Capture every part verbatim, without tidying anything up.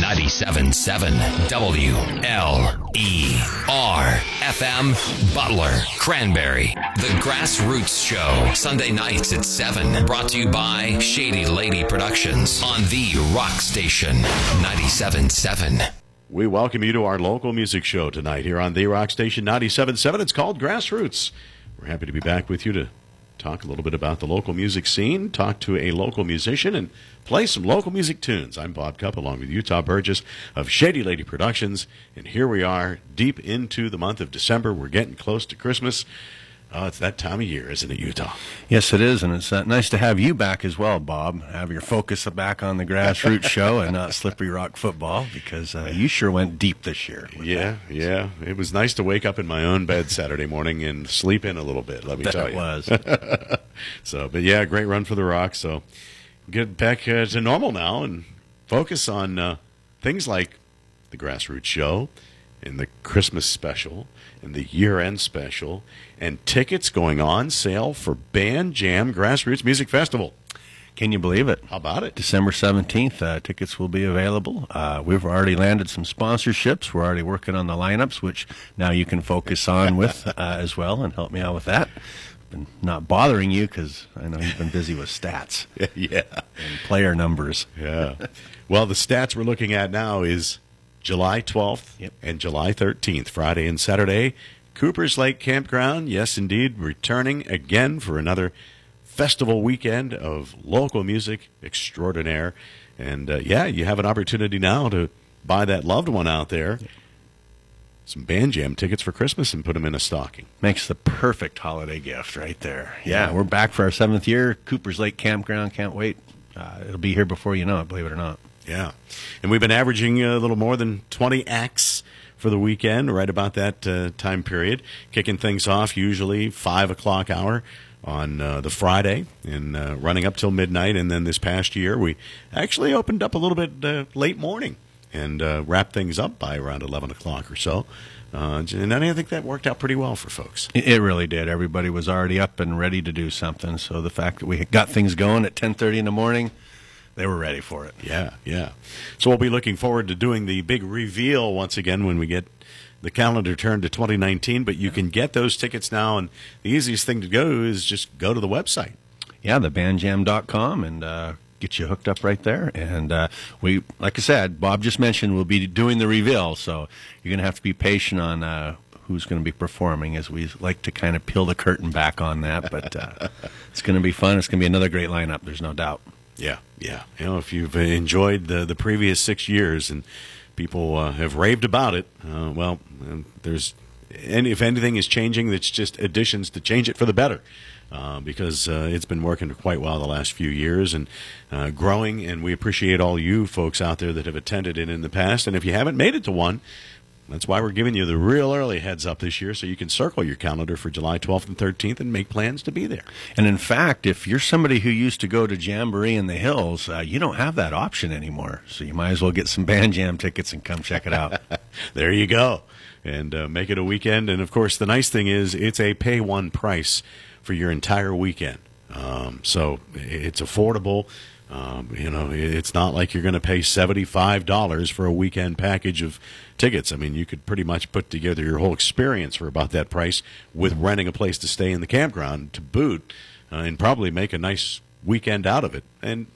ninety-seven point seven W L E R F M, Butler, Cranberry. The Grassroots Show, Sunday nights at seven. Brought to you by Shady Lady Productions on the Rock Station, ninety-seven point seven. We welcome you to our local music show tonight here on the Rock Station ninety-seven point seven. It's called Grassroots. We're happy to be back with you to talk a little bit about the local music scene, talk to a local musician, and play some local music tunes. I'm Bob Cupp, along with Utah Burgess of Shady Lady Productions, and here we are deep into the month of December. We're getting close to Christmas. Oh, it's that time of year, isn't it, Utah? Yes, it is, and it's uh, nice to have you back as well, Bob. Have your focus back on the Grassroots Show and not Slippery Rock football, because uh, you sure went deep this year. Yeah, that. yeah. It was nice to wake up in my own bed Saturday morning and sleep in a little bit, let me that tell you. was. So, but yeah, great run for the Rock. So get back uh, to normal now and focus on uh, things like the Grassroots Show and the Christmas special and the year-end special and tickets going on sale for Band Jam Grassroots Music Festival. Can you believe it? How about it? December seventeenth, uh, tickets will be available. Uh, we've already landed some sponsorships. We're already working on the lineups, which now you can focus on with uh, as well and help me out with that. Been not bothering you because I know you've been busy with stats. Yeah. And player numbers. Yeah. Well, the stats we're looking at now is July twelfth yep. and July thirteenth, Friday and Saturday. Coopers Lake Campground, yes, indeed, returning again for another festival weekend of local music extraordinaire. And, uh, yeah, you have an opportunity now to buy that loved one out there some Band Jam tickets for Christmas and put them in a stocking. Makes the perfect holiday gift right there. Yeah, we're back for our seventh year. Coopers Lake Campground, can't wait. Uh, it'll be here before you know it, believe it or not. Yeah. And we've been averaging a little more than twenty acts for the weekend, right about that uh, time period. Kicking things off usually five o'clock hour on uh, the Friday and uh, running up till midnight. And then this past year, we actually opened up a little bit uh, late morning and uh, wrapped things up by around eleven o'clock or so. Uh, and I think that worked out pretty well for folks. It really did. Everybody was already up and ready to do something. So the fact that we got things going at ten thirty in the morning, they were ready for it. Yeah, yeah. So we'll be looking forward to doing the big reveal once again when we get the calendar turned to twenty nineteen. But you can get those tickets now, and the easiest thing to go is just go to the website. Yeah, the band jam dot com, and uh, get you hooked up right there. And uh, we, like I said, Bob just mentioned we'll be doing the reveal, so you're going to have to be patient on uh, who's going to be performing, as we like to kind of peel the curtain back on that. But uh, it's going to be fun. It's going to be another great lineup, there's no doubt. Yeah, yeah. You know, if you've enjoyed the the previous six years and people uh, have raved about it, uh, well, there's and if anything is changing, it's just additions to change it for the better, uh, because uh, it's been working quite well the last few years and uh, growing. And we appreciate all you folks out there that have attended it in the past. And if you haven't made it to one, that's why we're giving you the real early heads up this year, so you can circle your calendar for July twelfth and thirteenth and make plans to be there. And in fact, if you're somebody who used to go to Jamboree in the Hills, uh, you don't have that option anymore. So you might as well get some Band Jam tickets and come check it out. There you go. And uh, make it a weekend. And, of course, the nice thing is it's a pay-one price for your entire weekend. Um, so it's affordable. Um, you know, it's not like you're going to pay seventy-five dollars for a weekend package of tickets. I mean, you could pretty much put together your whole experience for about that price with renting a place to stay in the campground to boot, uh, and probably make a nice weekend out of it. And,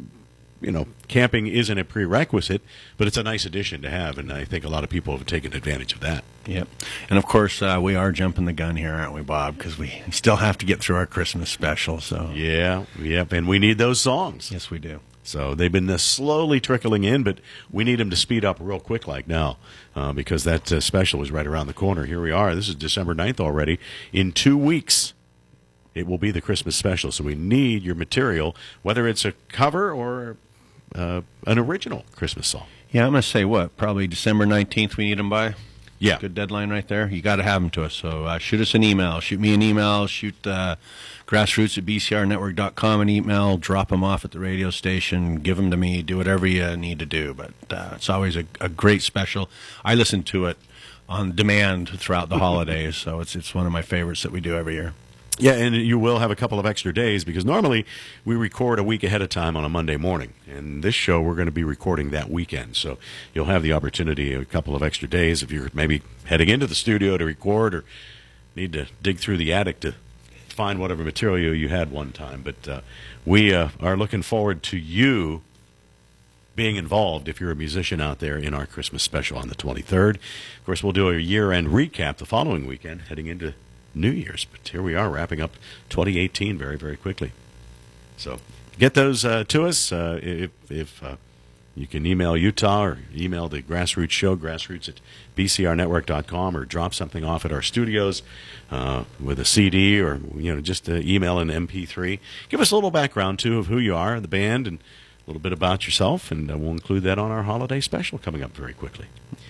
you know, camping isn't a prerequisite, but it's a nice addition to have, and I think a lot of people have taken advantage of that. Yep. And, of course, uh, we are jumping the gun here, aren't we, Bob? Because we still have to get through our Christmas special. So Yeah, yep, and we need those songs. Yes, we do. So they've been uh, slowly trickling in, but we need them to speed up real quick like now, uh, because that uh, special is right around the corner. Here we are. This is December ninth already. In two weeks, it will be the Christmas special. So we need your material, whether it's a cover or uh, an original Christmas song. Yeah, I'm going to say what? Probably December nineteenth we need them by? Yeah. Good deadline right there. You got to have them to us. So uh, shoot us an email. Shoot me an email. Shoot uh, grassroots at b c r network dot com an email. Drop them off at the radio station. Give them to me. Do whatever you need to do. But uh, it's always a, a great special. I listen to it on demand throughout the holidays, so it's it's one of my favorites that we do every year. Yeah, and you will have a couple of extra days because normally we record a week ahead of time on a Monday morning. And this show, we're going to be recording that weekend. So you'll have the opportunity a couple of extra days if you're maybe heading into the studio to record or need to dig through the attic to find whatever material you had one time. But uh, we uh, are looking forward to you being involved if you're a musician out there in our Christmas special on the twenty-third. Of course, we'll do a year-end recap the following weekend heading into New Year's, but here we are wrapping up twenty eighteen very, very quickly. So get those uh, to us. Uh, if if uh, you can email Utah or email the Grassroots Show, grassroots at b c r network dot com, or drop something off at our studios uh, with a C D, or you know just uh, email an M P three. Give us a little background, too, of who you are, the band, and a little bit about yourself, and uh, we'll include that on our holiday special coming up very quickly.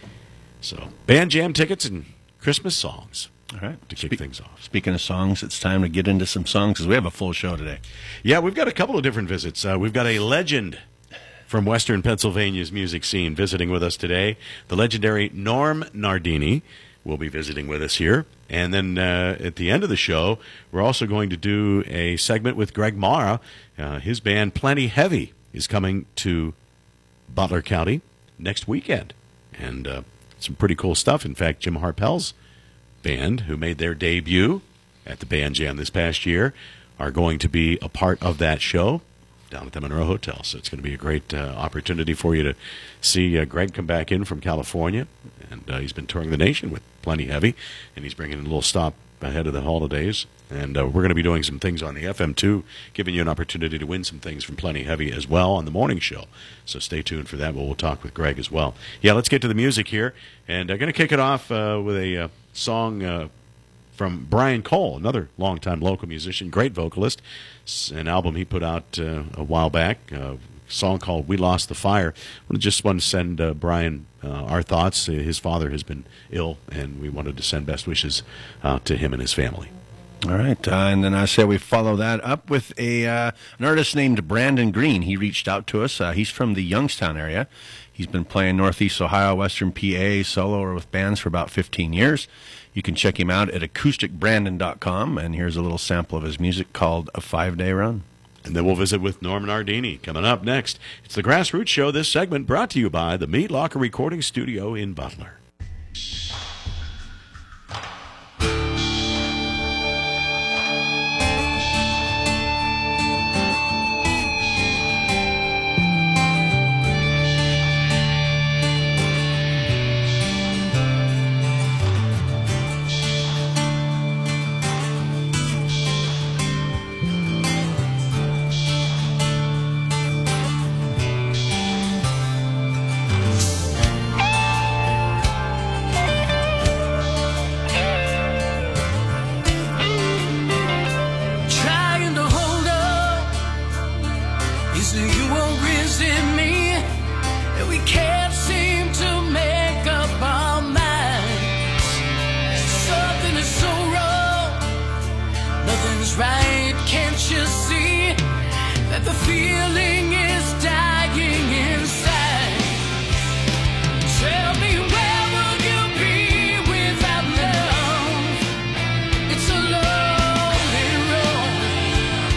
So band jam tickets and Christmas songs. All right. To kick Spe- things off. Speaking of songs, it's time to get into some songs because we have a full show today. Yeah, we've got a couple of different visits. Uh, we've got a legend from Western Pennsylvania's music scene visiting with us today. The legendary Norm Nardini will be visiting with us here. And then uh, at the end of the show, we're also going to do a segment with Greg Mara. Uh, his band Plenty Heavy is coming to Butler County next weekend. And uh, some pretty cool stuff. In fact, Jim Harpel's band, who made their debut at the Band Jam this past year, are going to be a part of that show down at the Monroe Hotel. So it's going to be a great uh, opportunity for you to see uh, Greg come back in from California. And uh, he's been touring the nation with Plenty Heavy, and he's bringing a little stop ahead of the holidays. And uh, we're going to be doing some things on the F M too, giving you an opportunity to win some things from Plenty Heavy as well on the morning show. So stay tuned for that. We'll, we'll talk with Greg as well. Yeah, let's get to the music here. And I'm going to kick it off uh, with a uh, song uh, from Brian Cole, another longtime local musician, great vocalist. It's an album he put out uh, a while back, uh, a song called We Lost the Fire. I just want to send uh, Brian uh, our thoughts. His father has been ill, and we wanted to send best wishes uh, to him and his family. All right, uh, and then I say we follow that up with a uh, an artist named Brandon Green. He reached out to us. Uh, he's from the Youngstown area. He's been playing Northeast Ohio, Western P A, solo or with bands for about fifteen years. You can check him out at acoustic brandon dot com, and here's a little sample of his music called A Five-Day Run. And then we'll visit with Norm Nardini coming up next. It's the Grassroots Show, this segment brought to you by the Meat Locker Recording Studio in Butler.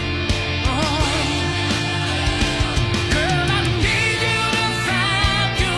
Girl, I need you to find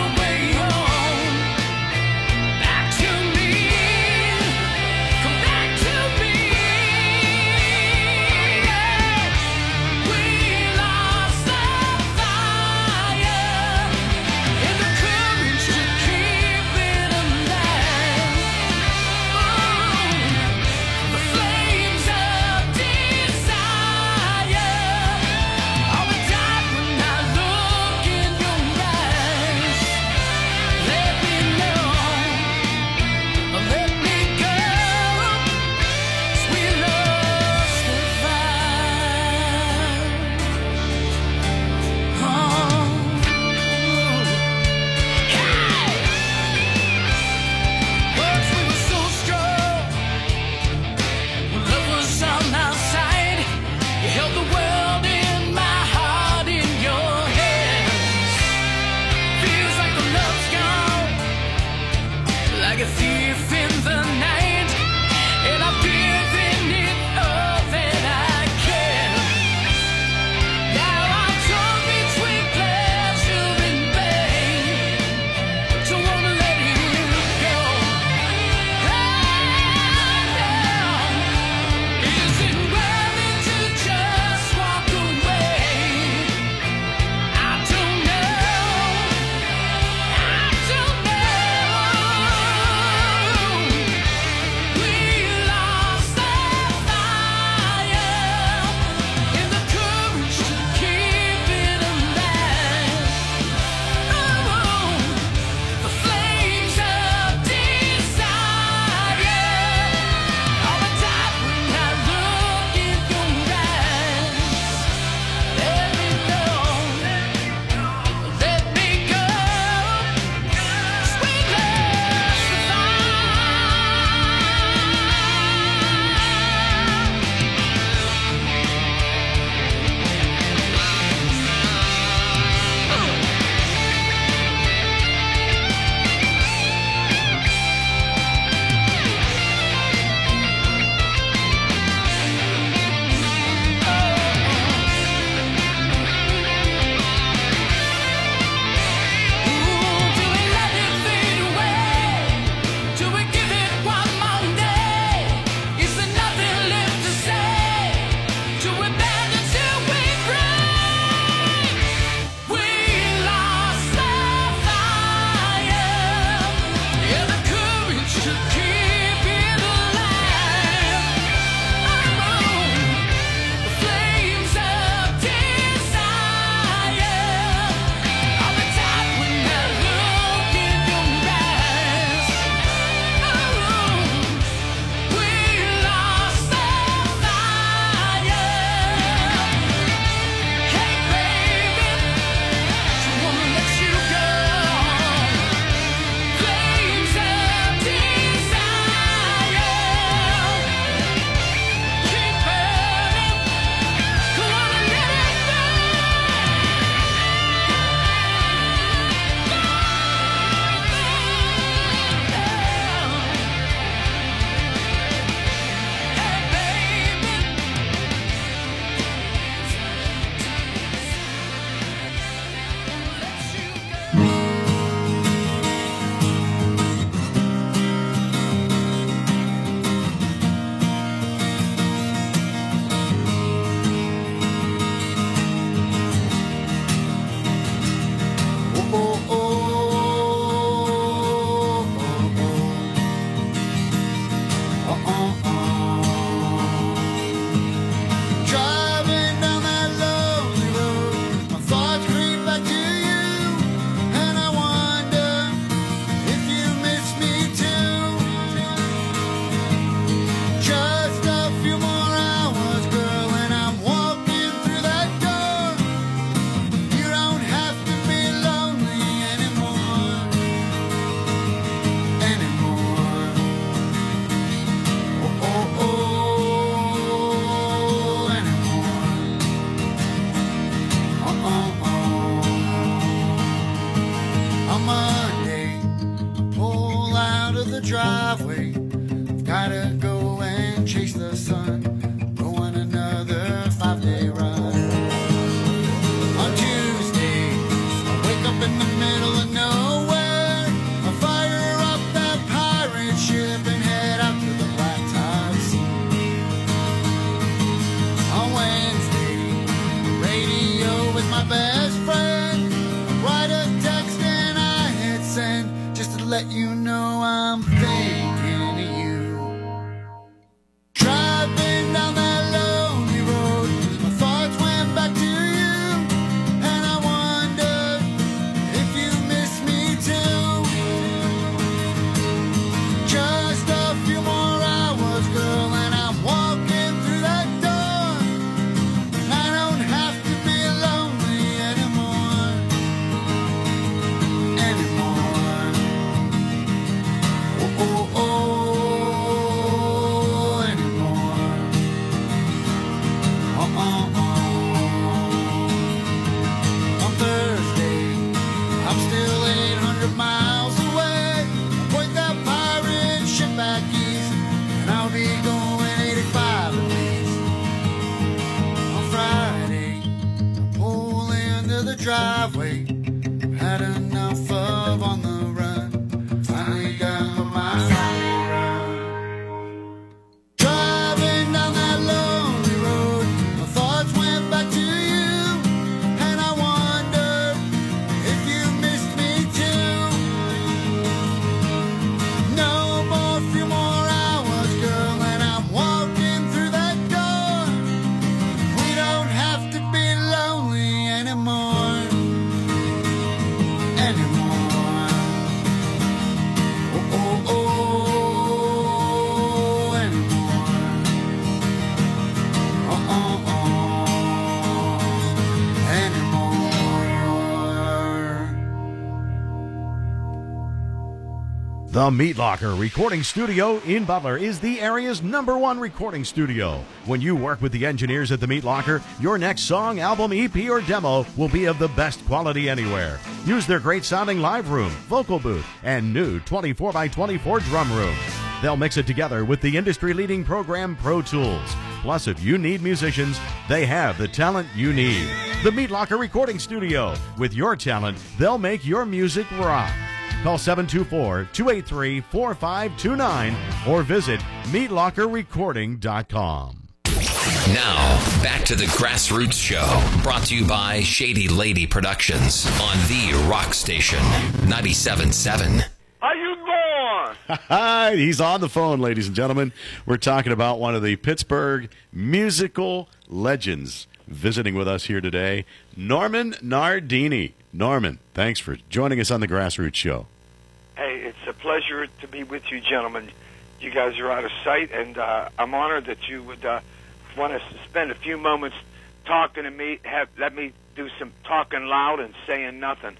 Monday, I pull out of the driveway. I've gotta go and chase the sun. Going another five-day run. On Tuesday, I wake up in the middle of nowhere. I fire up that pirate ship and head out to the Black Tide Sea. On Wednesday, radio with my best friend. I write a text and I hit send just to let you know I'm thinking of you. Driving down that lonely road, my thoughts went back to you, and I wonder if you miss me too. Just a few more hours, girl, and I'm walking through that door, and I don't have to be lonely anymore, anymore. Oh, oh, oh, anymore. Oh, oh, oh. On Thursday, I'm still eight hundred miles away. I point that pirate ship back east, and I'll be going eighty-five at least. On Friday, I pull into the driveway. Had enough of on the run. Finally got my Friday run. Driving down that lonely road, my thoughts went back to you, and I wondered if you missed me too. No more, few more hours, girl, and I'm walking through that door. We don't have to be lonely anymore, anymore. Oh, oh, oh, anymore. Oh, oh, oh, anymore. The Meat Locker Recording Studio in Butler is the area's number one recording studio. When you work with the engineers at the Meat Locker, your next song, album, E P, or demo will be of the best quality anywhere. Use their great sounding live room, vocal booth, and new twenty-four by twenty-four drum room. They'll mix it together with the industry-leading program Pro Tools. Plus, if you need musicians, they have the talent you need. The Meat Locker Recording Studio. With your talent, they'll make your music rock. Call seven two four, two eight three, four five two nine or visit meat locker recording dot com. Now, back to the Grassroots Show, brought to you by Shady Lady Productions on the Rock Station, ninety-seven point seven. How you going? Hi, he's on the phone, ladies and gentlemen. We're talking about one of the Pittsburgh musical legends visiting with us here today, Norman Nardini. Norman, thanks for joining us on the Grassroots Show. Hey, it's a pleasure to be with you, gentlemen. You guys are out of sight, and uh, I'm honored that you would uh, want us to spend a few moments talking to me. Have let me do some talking loud and saying nothing.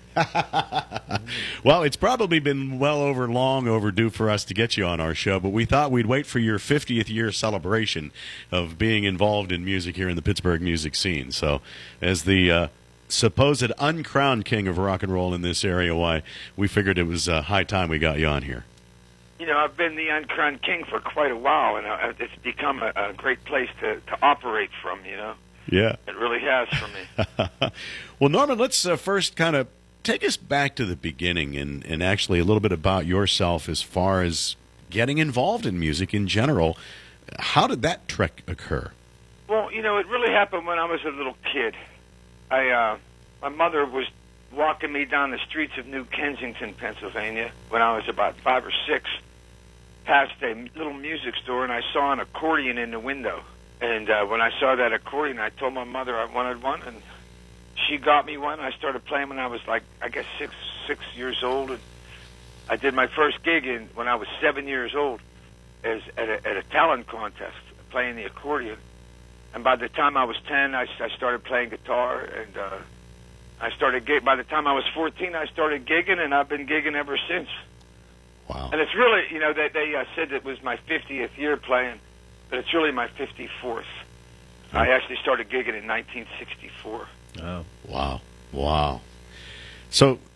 Well, it's probably been well over long overdue for us to get you on our show, but we thought we'd wait for your fiftieth year celebration of being involved in music here in the Pittsburgh music scene. So, as the uh, supposed uncrowned king of rock and roll in this area, why we figured it was uh, high time we got you on here. You know, I've been the uncrowned king for quite a while, and uh, it's become a, a great place to, to operate from, you know. Yeah. It really has for me. Well, Norman, let's uh, first kind of take us back to the beginning and, and actually a little bit about yourself as far as getting involved in music in general. How did that trek occur? Well, you know, it really happened when I was a little kid. I, uh, my mother was walking me down the streets of New Kensington, Pennsylvania, when I was about five or six, past a little music store, and I saw an accordion in the window. And uh, when I saw that accordion, I told my mother I wanted one, and she got me one. I started playing when I was like, I guess, six six years old. And I did my first gig in when I was seven years old, as at a, at a talent contest, playing the accordion. And by the time I was ten, I, I started playing guitar, and uh, I started gig. By the time I was fourteen, I started gigging, and I've been gigging ever since. Wow! And it's really, you know, they, they uh, said it was my fiftieth year playing, but it's really my fifty-fourth. Oh. I actually started gigging in nineteen sixty-four. Oh, wow, wow! So,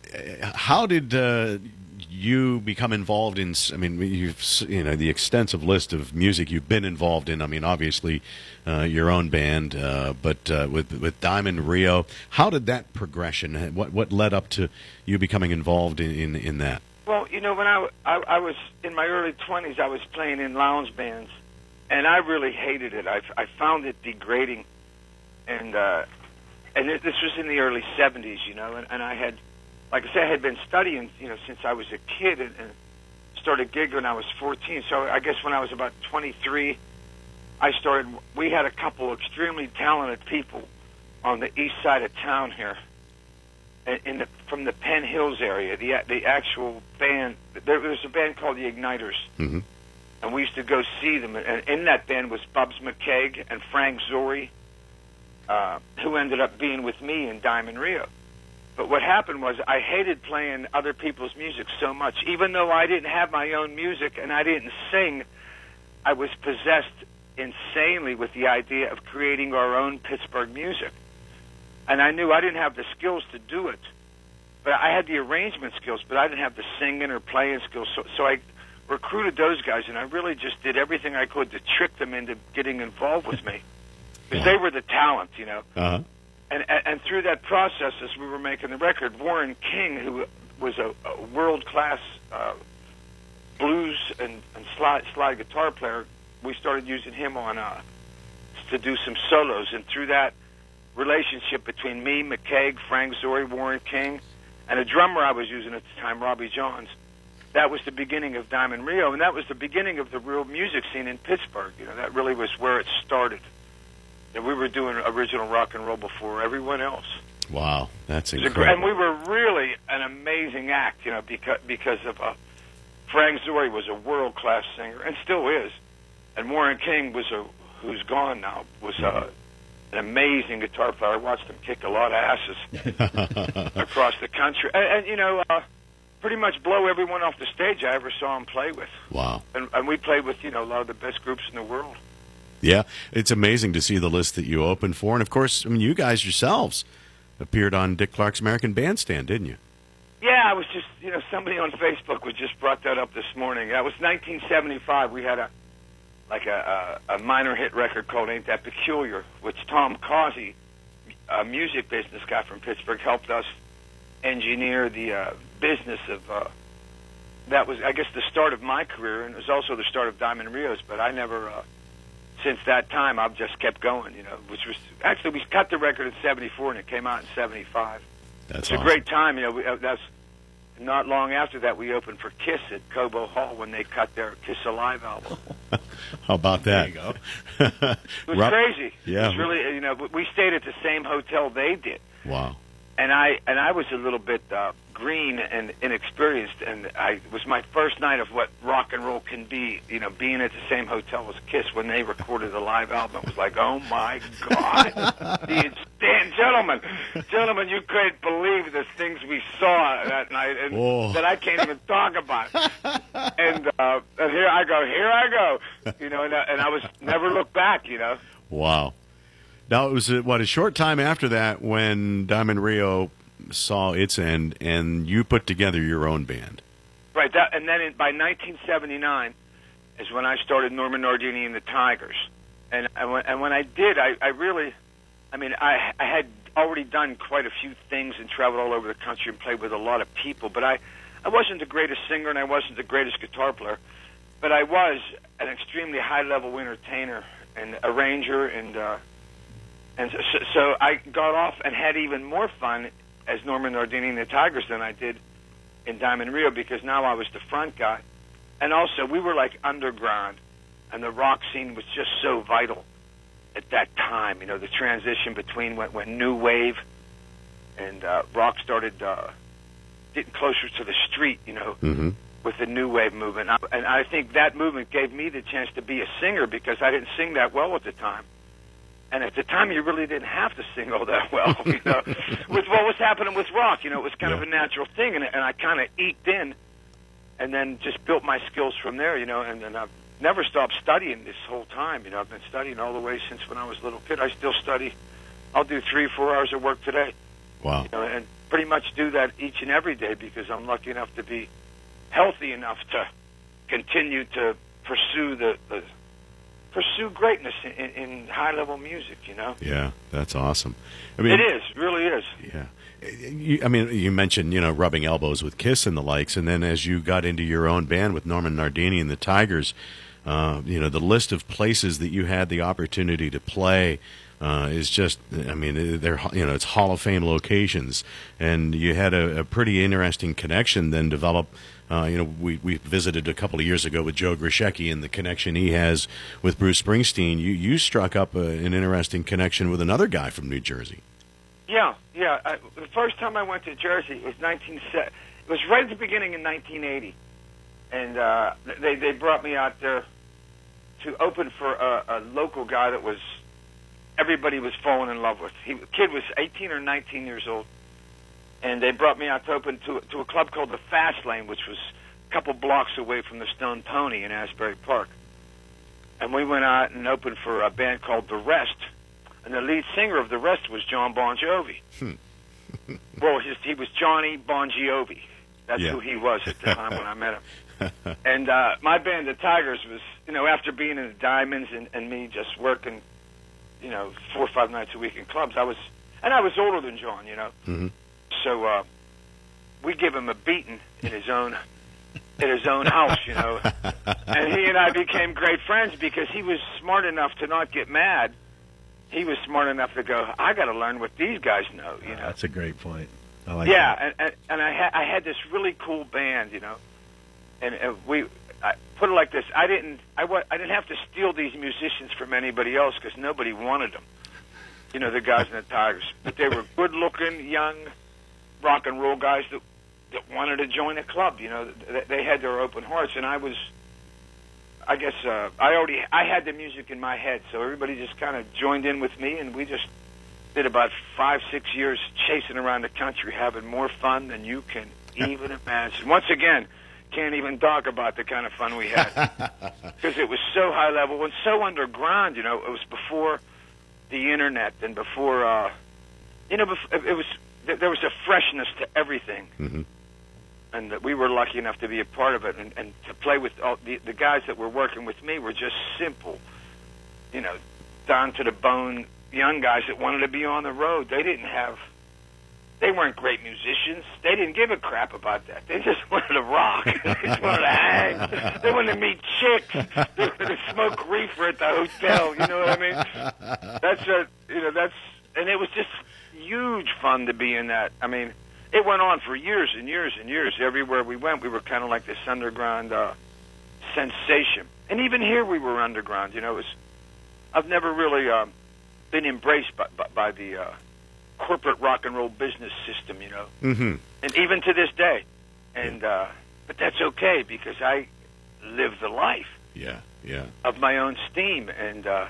how did uh, you become involved in? I mean, you've you know the extensive list of music you've been involved in. I mean, obviously uh, your own band, uh, but uh, with with Diamond Rio. How did that progression? What what led up to you becoming involved in in, in that? Well, you know, when I, I I was in my early twenties, I was playing in lounge bands, and I really hated it. I I found it degrading, and uh, and it, this was in the early seventies, you know, and, and I had. Like I said, I had been studying, you know, since I was a kid, and, and started gigging when I was fourteen. So I guess when I was about twenty-three, I started. We had a couple extremely talented people on the east side of town here, in the from the Penn Hills area. The the actual band, there was a band called the Igniters, mm-hmm. and we used to go see them. And in that band was Bubs McKaig and Frank Zori, uh, who ended up being with me in Diamond Rio. But what happened was I hated playing other people's music so much. Even though I didn't have my own music and I didn't sing, I was possessed insanely with the idea of creating our own Pittsburgh music. And I knew I didn't have the skills to do it. But I had the arrangement skills, but I didn't have the singing or playing skills. So, so I recruited those guys, and I really just did everything I could to trick them into getting involved with me. Because they were the talent, you know. Uh-huh. And, and and through that process, as we were making the record, Warren King, who was a, a world-class uh, blues and, and slide, slide guitar player, we started using him on uh, to do some solos. And through that relationship between me, McKaig, Frank Zori, Warren King, and a drummer I was using at the time, Robbie Johns, that was the beginning of Diamond Rio, and that was the beginning of the real music scene in Pittsburgh. You know, that really was where it started. And we were doing original rock and roll before everyone else. Wow, that's incredible. And we were really an amazing act, you know, because because of uh, Frank Zori was a world class singer and still is, and Warren King was a who's gone now was uh, an amazing guitar player. I watched him kick a lot of asses across the country, and, and you know, uh, pretty much blow everyone off the stage I ever saw him play with. Wow. And, and we played with you know a lot of the best groups in the world. Yeah, it's amazing to see the list that you opened for. And, of course, I mean, you guys yourselves appeared on Dick Clark's American Bandstand, didn't you? Yeah, I was just, you know, somebody on Facebook was just brought that up this morning. That was nineteen seventy-five. We had a, like a, a, a minor hit record called Ain't That Peculiar, which Tom Causey, a music business guy from Pittsburgh, helped us engineer the uh, business of, uh, that was, I guess, the start of my career, and it was also the start of Diamond Rio's, but I never... Uh, Since that time, I've just kept going, you know, which was, actually, we cut the record in seventy-four, and it came out in seventy-five. That's It's awesome. a great time, you know, we, uh, that's not long after that, we opened for Kiss at Cobo Hall when they cut their Kiss Alive album. How about that? There you go. It was Rob, crazy. Yeah. It was really, you know, we stayed at the same hotel they did. Wow. And I and I was a little bit uh, green and inexperienced, and I it was my first night of what rock and roll can be. You know, being at the same hotel as Kiss when they recorded the live album, it was like, oh my God, the, Dan, gentlemen, gentlemen, you couldn't believe the things we saw that night, and Whoa. that I can't even talk about. And uh, and here I go, here I go, you know, and, uh, and I was never looked back, you know. Wow. Now, it was, uh, what, a short time after that when Diamond Rio saw its end, and you put together your own band. Right, that, and then in, by nineteen seventy-nine is when I started Norman Nardini and the Tigers. And, and, when, and when I did, I, I really, I mean, I, I had already done quite a few things and traveled all over the country and played with a lot of people, but I, I wasn't the greatest singer and I wasn't the greatest guitar player, but I was an extremely high-level entertainer and arranger, and... Uh, And so, so I got off and had even more fun as Norman Nardini and the Tigers than I did in Diamond Rio, because now I was the front guy. And also, we were like underground, and the rock scene was just so vital at that time. You know, the transition between when, when New Wave and uh, rock started uh, getting closer to the street, you know, Mm-hmm. with the New Wave movement. And I think that movement gave me the chance to be a singer, because I didn't sing that well at the time. And at the time, you really didn't have to sing all that well, you know, with what was happening with rock. You know, it was kind Yeah. of a natural thing, and, and I kind of eked in, and then just built my skills from there, you know, and, and I've never stopped studying this whole time. You know, I've been studying all the way since when I was a little kid. I still study. I'll do three, four hours of work today. Wow. You know, and pretty much do that each and every day because I'm lucky enough to be healthy enough to continue to pursue the, the pursue greatness in, in high-level music, you know? Yeah, that's awesome. I mean, it is, really is. Yeah. You, I mean, you mentioned, you know, rubbing elbows with Kiss and the likes, and then as you got into your own band with Norman Nardini and the Tigers, uh, you know, the list of places that you had the opportunity to play uh, is just, I mean, they're, you know, it's Hall of Fame locations, and you had a, a pretty interesting connection then develop. Uh, you know, we, we visited a couple of years ago with Joe Grishecki and the connection he has with Bruce Springsteen. You you struck up a, an interesting connection with another guy from New Jersey. Yeah, yeah. I, the first time I went to Jersey it was nineteen. It was right at the beginning in nineteen eighty, and uh, they they brought me out there to open for a, a local guy that was everybody was falling in love with. He the kid was eighteen or nineteen years old. And they brought me out to open to, to a club called the Fast Lane, which was a couple blocks away from the Stone Pony in Asbury Park. And we went out and opened for a band called The Rest. And the lead singer of The Rest was John Bon Jovi. Hmm. Well, his, he was Johnny Bon Jovi. That's yeah. who he was at the time when I met him. And uh, my band, the Tigers, was, you know, after being in the Diamonds and, and me just working, you know, four or five nights a week in clubs, I was, and I was older than John, you know. Mm-hmm. So uh, we give him a beating in his own in his own house, you know. And he and I became great friends because he was smart enough to not get mad. He was smart enough to go, I got to learn what these guys know, you know. Uh, that's a great point. I like yeah, that. and, and and I had I had this really cool band, you know. And uh, we I put it like this: I didn't I wa- I didn't have to steal these musicians from anybody else because nobody wanted them. You know, the guys in the Tigers, but they were good-looking, young rock and roll guys that that wanted to join a club. You know, they, they had their open hearts, and I was, I guess, uh, I already I had the music in my head, so everybody just kind of joined in with me, and we just did about five, six years chasing around the country, having more fun than you can even imagine. Once again, can't even talk about the kind of fun we had because it was so high level and so underground. You know, it was before the internet and before, uh, you know, it was. There was a freshness to everything, mm-hmm. and that we were lucky enough to be a part of it, and, and to play with all the, the guys that were working with me were just simple, you know, down to the bone young guys that wanted to be on the road. They didn't have, they weren't great musicians. They didn't give a crap about that. They just wanted to rock. They just wanted to hang. They wanted to meet chicks. They wanted to smoke reefer at the hotel. You know what I mean? That's a, you know, that's, and it was just huge fun to be in that. I mean, it went on for years and years and years. Everywhere we went, we were kind of like this underground uh, sensation. And even here, we were underground. You know, it was. I've never really um, been embraced by, by, by the uh, corporate rock and roll business system. You know, mm-hmm. and even to this day. And uh, but that's okay because I live the life. Yeah, yeah. Of my own steam, and uh,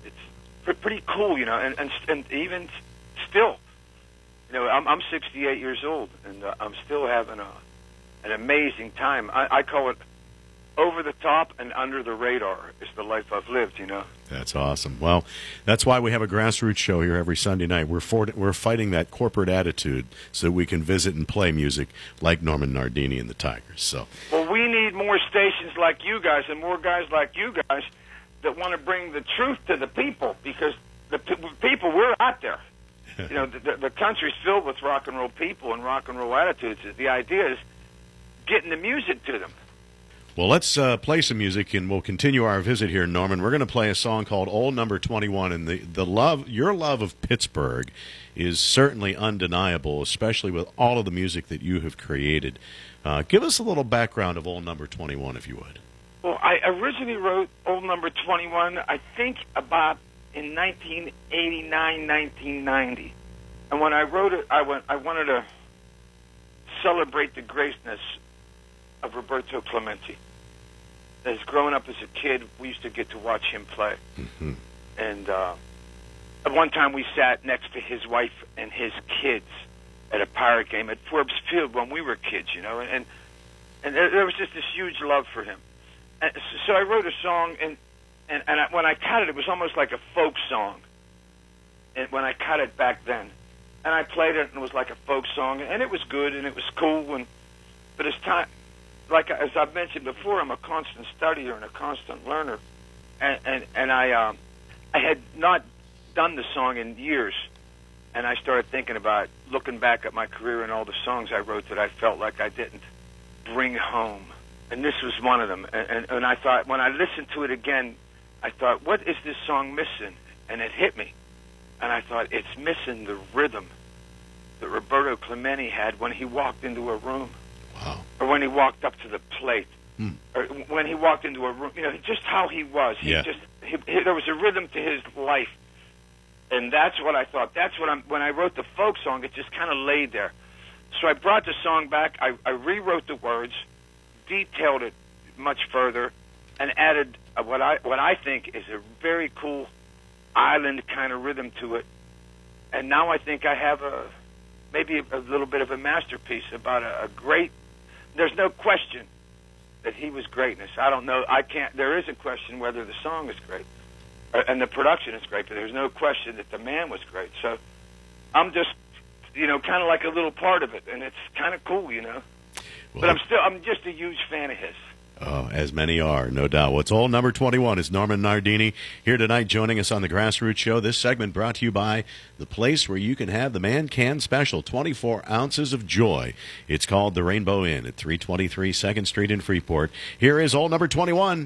it's pretty cool. You know, and and, and even. Still, you know, I'm, I'm sixty-eight years old, and uh, I'm still having a an amazing time. I, I call it over the top and under the radar is the life I've lived, you know. That's awesome. Well, that's why we have a grassroots show here every Sunday night. We're for, we're fighting that corporate attitude so that we can visit and play music like Norman Nardini and the Tigers. So, well, we need more stations like you guys and more guys like you guys that want to bring the truth to the people because the p- people, we're out there. You know, the, the, the country's filled with rock and roll people and rock and roll attitudes. The idea is getting the music to them. Well, let's uh, play some music, and we'll continue our visit here, Norman. We're going to play a song called "Old Number twenty-one," and the, the love, your love of Pittsburgh is certainly undeniable, especially with all of the music that you have created. Uh, give us a little background of "Old Number twenty-one," if you would. Well, I originally wrote "Old Number twenty-one," I think about in nineteen eighty-nine, nineteen ninety. And when I wrote it, I, went, I wanted to celebrate the greatness of Roberto Clemente. As growing up as a kid, we used to get to watch him play. Mm-hmm. And uh, at one time we sat next to his wife and his kids at a Pirate game at Forbes Field when we were kids, you know, and and there, there was just this huge love for him. And so I wrote a song, and and, and I, when I cut it, it was almost like a folk song. And when I cut it back then, and I played it, and it was like a folk song, and it was good, and it was cool. And but as time, like as I've mentioned before, I'm a constant studier and a constant learner, and and, and I um, I had not done the song in years, and I started thinking about looking back at my career and all the songs I wrote that I felt like I didn't bring home, and this was one of them. And, and, and I thought, when I listened to it again, I thought, what is this song missing? And it hit me. And I thought, it's missing the rhythm that Roberto Clemente had when he walked into a room. Wow. Or when he walked up to the plate. Hmm. Or when he walked into a room. You know, just how he was. He Yeah. just he, he, there was a rhythm to his life. And that's what I thought. That's what I'm. When I wrote the folk song, it just kind of laid there. So I brought the song back. I, I rewrote the words, detailed it much further, and added uh, what I what I think is a very cool island kind of rhythm to it. And now I think I have a maybe a, a little bit of a masterpiece about a, a great. There's no question that he was greatness. I don't know. I can't. There is a question whether the song is great. And the production is great, but there's no question that the man was great. So I'm just, you know, kind of like a little part of it, and it's kind of cool, you know. Well, but I'm still, I'm just a huge fan of his. Oh, as many are, no doubt. What's all number twenty-one is Norman Nardini here tonight joining us on the Grassroots Show. This segment brought to you by the place where you can have the Man Can Special, twenty-four ounces of joy. It's called the Rainbow Inn at three twenty-three second Street in Freeport. Here is all number twenty-one.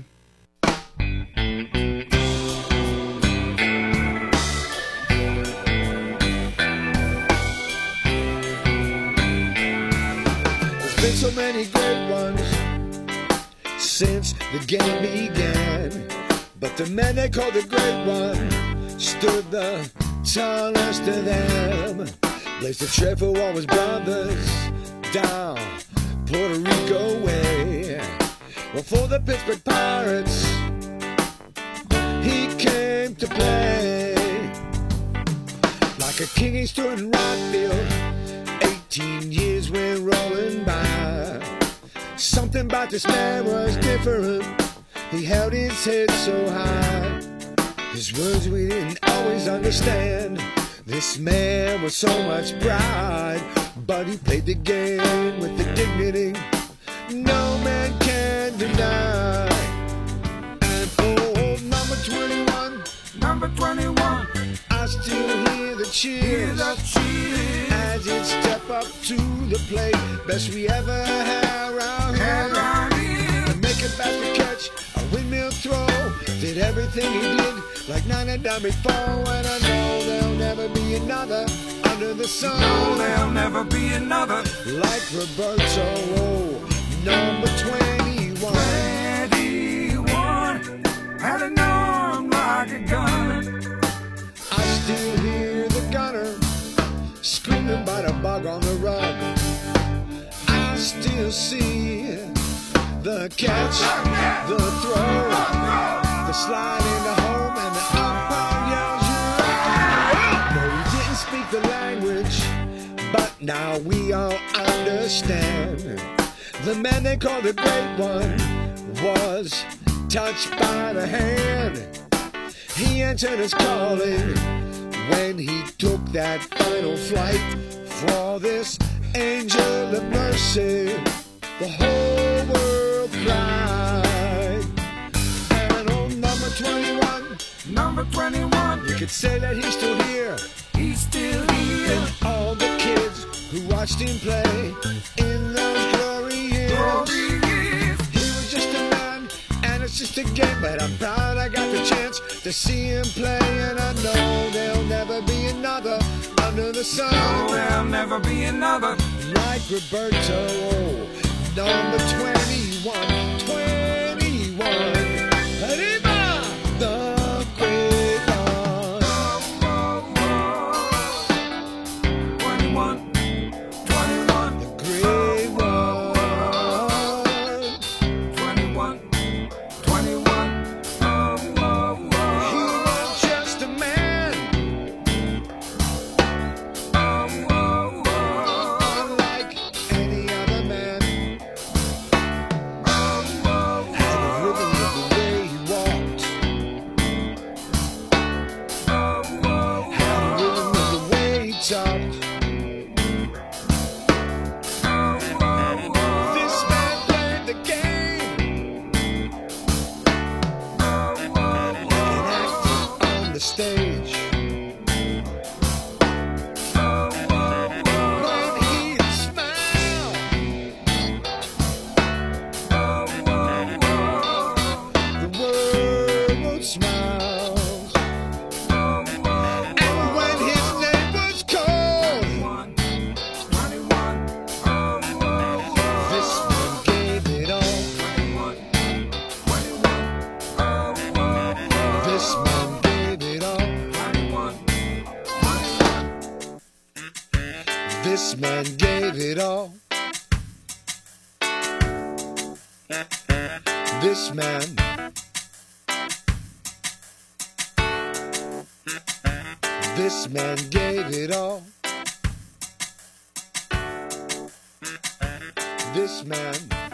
So many great ones since the game began, but the man they called the great one stood the tallest of them. Blazed the trail for all his brothers down Puerto Rico way. Well, for the Pittsburgh Pirates he came to play. Like a king he stood in right field. Eighteen years went rolling by. Something about this man was different. He held his head so high. His words we didn't always understand. This man was so much pride, but he played the game with the dignity no man can deny. And oh, number twenty-one, number twenty-one, I still hear the cheers as he step up to the plate. Best we ever had around here. And make a basket catch, a windmill throw. Did everything he did like none had done before. And I know there'll never be another under the sun. No, there'll never be another like Roberto. Oh, number twenty-one. twenty-one had an arm like a gun. I still hear the gunner screaming by the bug on the rug. I still see the catch, the throw, the slide into home, and the umpire yells you out. No, he didn't speak the language, but now we all understand. The man they called the Great One was touched by the hand. He answered his calling when he took that final flight for this angel of mercy. The whole world cried. And on number twenty-one, number twenty-one, you could say that he's still here. He's still here. And all the kids who watched him play in those glory years. Glory years. He was just a man, and it's just a game, but I'm proud I got the chance to see him play, and I know there'll never be another under the sun. No, there'll never be another like Roberto. Oh, number twenty-one, twenty-one. Arriba, the great one. Oh, oh, oh. twenty-one, twenty-one, The great one. twenty-one, twenty-one. Oh, oh, oh. He was just a man, Oh, oh, oh. unlike any other man. This man, this man gave it all. This man,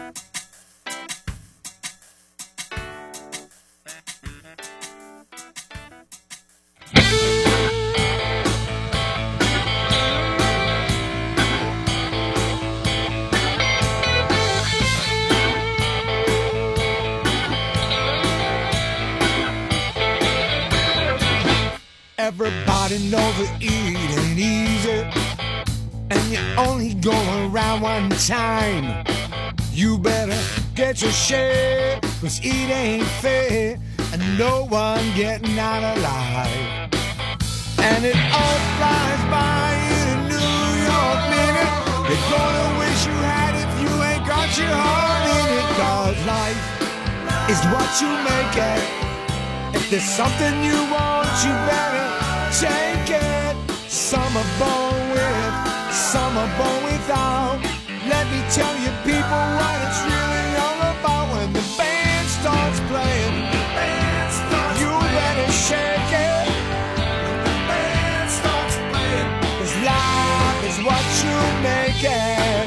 everybody knows that it ain't easy, and you only go around one time. You better get your share, cause it ain't fair, and no one getting out alive. And it all flies by in a New York minute. You're gonna wish you had if you ain't got your heart in it. Cause life is what you make it. If there's something you want, you better take it. Some are born with, some are born without. Let me tell you, people, what it's really all about. When the band starts playing, you better shake it. When the band starts playing, 'cause life is what you make it.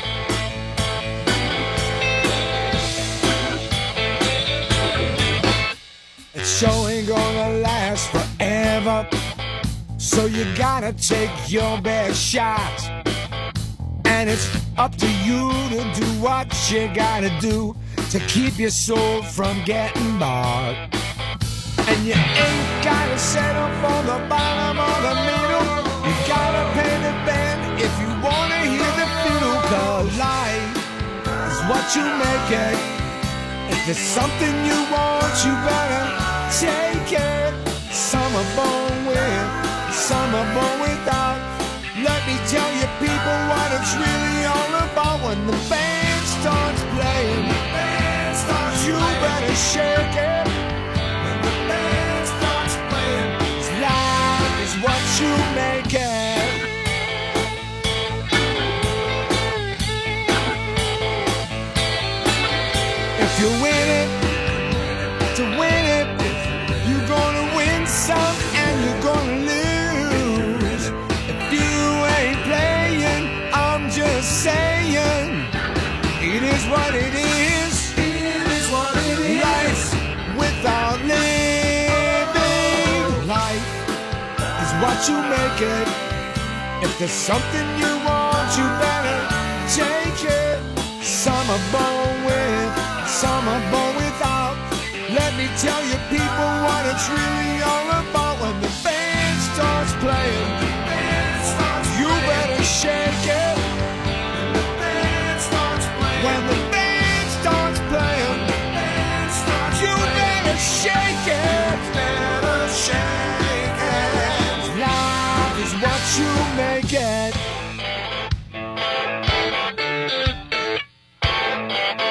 It sure ain't gonna last forever, so you gotta take your best shot. And it's up to you to do what you gotta do to keep your soul from getting bored. And you ain't gotta settle for the bottom or the middle. You gotta pay the band if you wanna hear the fiddle. 'Cause life is what you make it. If there's something you want, you better take it. Some are born with, some are born without. Let me tell you, people, what it's really all about. When the band starts playing, you better shake it. When the band starts playing, 'cause life is what you make it. If you win it, to win it, you're gonna win some and you're gonna lose. If you ain't playing, I'm just saying, it is what it is. It is what it is. Life without living. Life is what you make it. If there's something you want, you better take it. Some are born with, some are born without. Let me tell you, people, what it's really all about. When the band starts playing, you better shake it. When the band starts playing, when the band starts playing, you better shake it. Better shake it. Life is what you make it.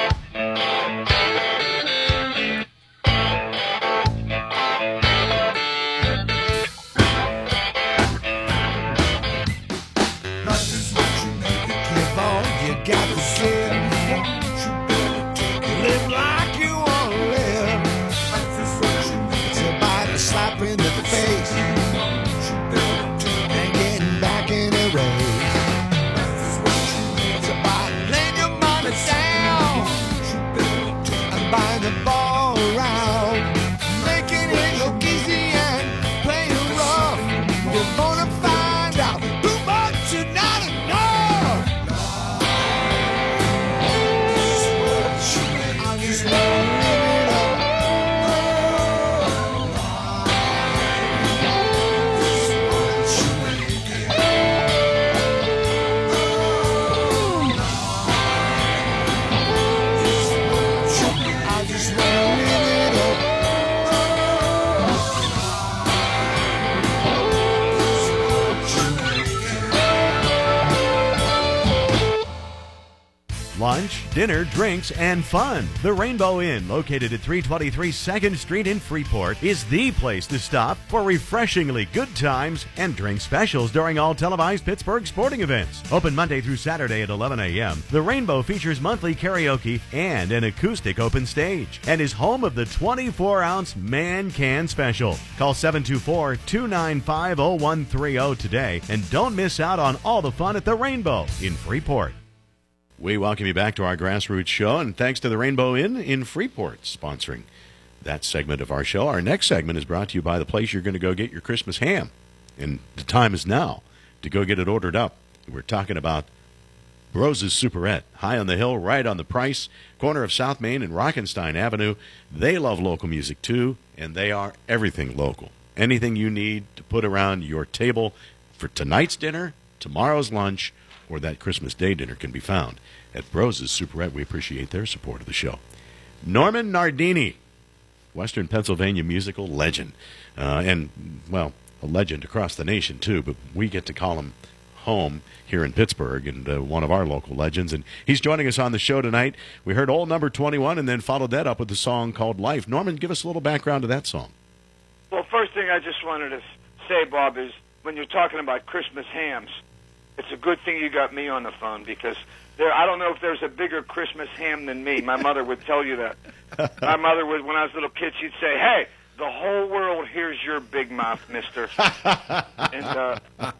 dinner, drinks, and fun. The Rainbow Inn, located at three twenty-three second Street in Freeport, is the place to stop for refreshingly good times and drink specials during all televised Pittsburgh sporting events. Open Monday through Saturday at eleven a.m., the Rainbow features monthly karaoke and an acoustic open stage and is home of the twenty-four ounce Man Can Special. Call seven two four, two nine five, zero one three zero today and don't miss out on all the fun at the Rainbow in Freeport. We welcome you back to our Grassroots Show, and thanks to the Rainbow Inn in Freeport sponsoring that segment of our show. Our next segment is brought to you by the place you're going to go get your Christmas ham, and the time is now to go get it ordered up. We're talking about Rose's Superette, high on the hill, right on the price, corner of South Main and Rockenstein Avenue. They love local music, too, and they are everything local. Anything you need to put around your table for tonight's dinner, tomorrow's lunch, or that Christmas Day dinner can be found at Rose's Superette. We appreciate their support of the show. Norman Nardini, Western Pennsylvania musical legend, uh, and, well, a legend across the nation, too, but we get to call him home here in Pittsburgh, and uh, one of our local legends, and he's joining us on the show tonight. We heard Old Number twenty-one and then followed that up with a song called Life. Norman, give us a little background to that song. Well, first thing I just wanted to say, Bob, is when you're talking about Christmas hams, it's a good thing you got me on the phone, because there, I don't know if there's a bigger Christmas ham than me. My mother would tell you that. My mother would, when I was a little kid, she'd say, "Hey, the whole world hears your big mouth, mister." and uh,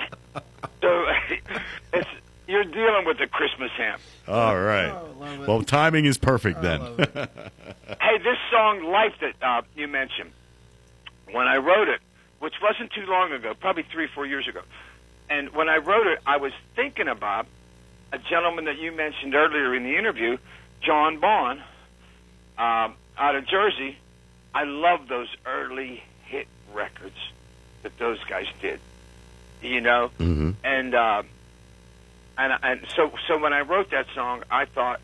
so it's, you're dealing with the Christmas ham. All right. Oh, well, timing is perfect I then. Hey, this song, Life, that uh, you mentioned, when I wrote it, which wasn't too long ago, probably three, four years ago, and when I wrote it, I was thinking about a gentleman that you mentioned earlier in the interview, John Bond, um, out of Jersey. I love those early hit records that those guys did, you know? Mm-hmm. And uh, and and so so when I wrote that song, I thought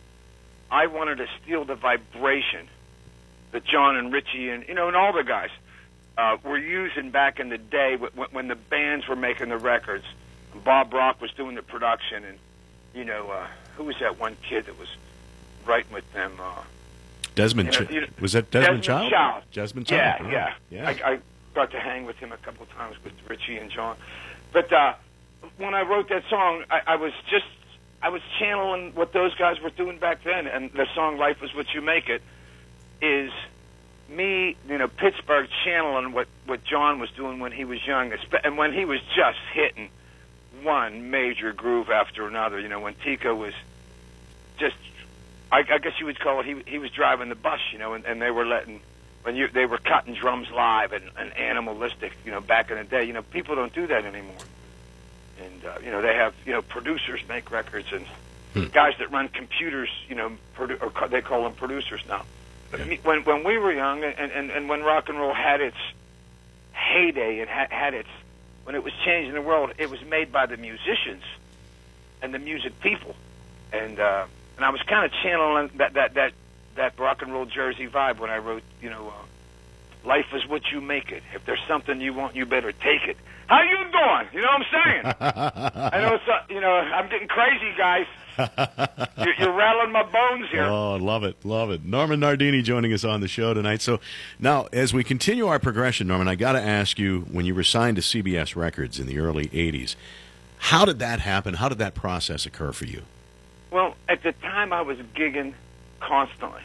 I wanted to steal the vibration that John and Richie and, you know, and all the guys Uh, were using back in the day when, when the bands were making the records. Bob Rock was doing the production, and, you know, uh, who was that one kid that was writing with them? Uh, Desmond, you know, Ch- you know, was that Desmond, Desmond Child? Child. Desmond Yeah, Child. yeah. yeah. I, I got to hang with him a couple of times with Richie and John. But uh, when I wrote that song, I, I was just, I was channeling what those guys were doing back then, and the song Life Is What You Make It is me, you know, Pittsburgh channeling what, what John was doing when he was young, and when he was just hitting one major groove after another. You know, when Tico was just, I, I guess you would call it, he he was driving the bus, you know, and, and they were letting, when you they were cutting drums live and, and animalistic, you know, back in the day. You know, people don't do that anymore. And, uh, you know, they have, you know, producers make records, and hmm. guys that run computers, you know, produ- or ca- they call them producers now. But yeah. when when we were young, and, and, and when rock and roll had its heyday and had, had its, when it was changing the world, it was made by the musicians and the music people. And uh, and I was kind of channeling that, that, that, that rock and roll Jersey vibe when I wrote, you know, uh, life is what you make it. If there's something you want, you better take it. How you doing? You know what I'm saying? I know it's, uh, you know, I'm getting crazy, guys. You're, you're rattling my bones here. Oh, love it, love it. Norman Nardini joining us on the show tonight. So now, as we continue our progression, Norman, I got to ask you, when you were signed to C B S Records in the early eighties, how did that happen? How did that process occur for you? Well, at the time, I was gigging constantly.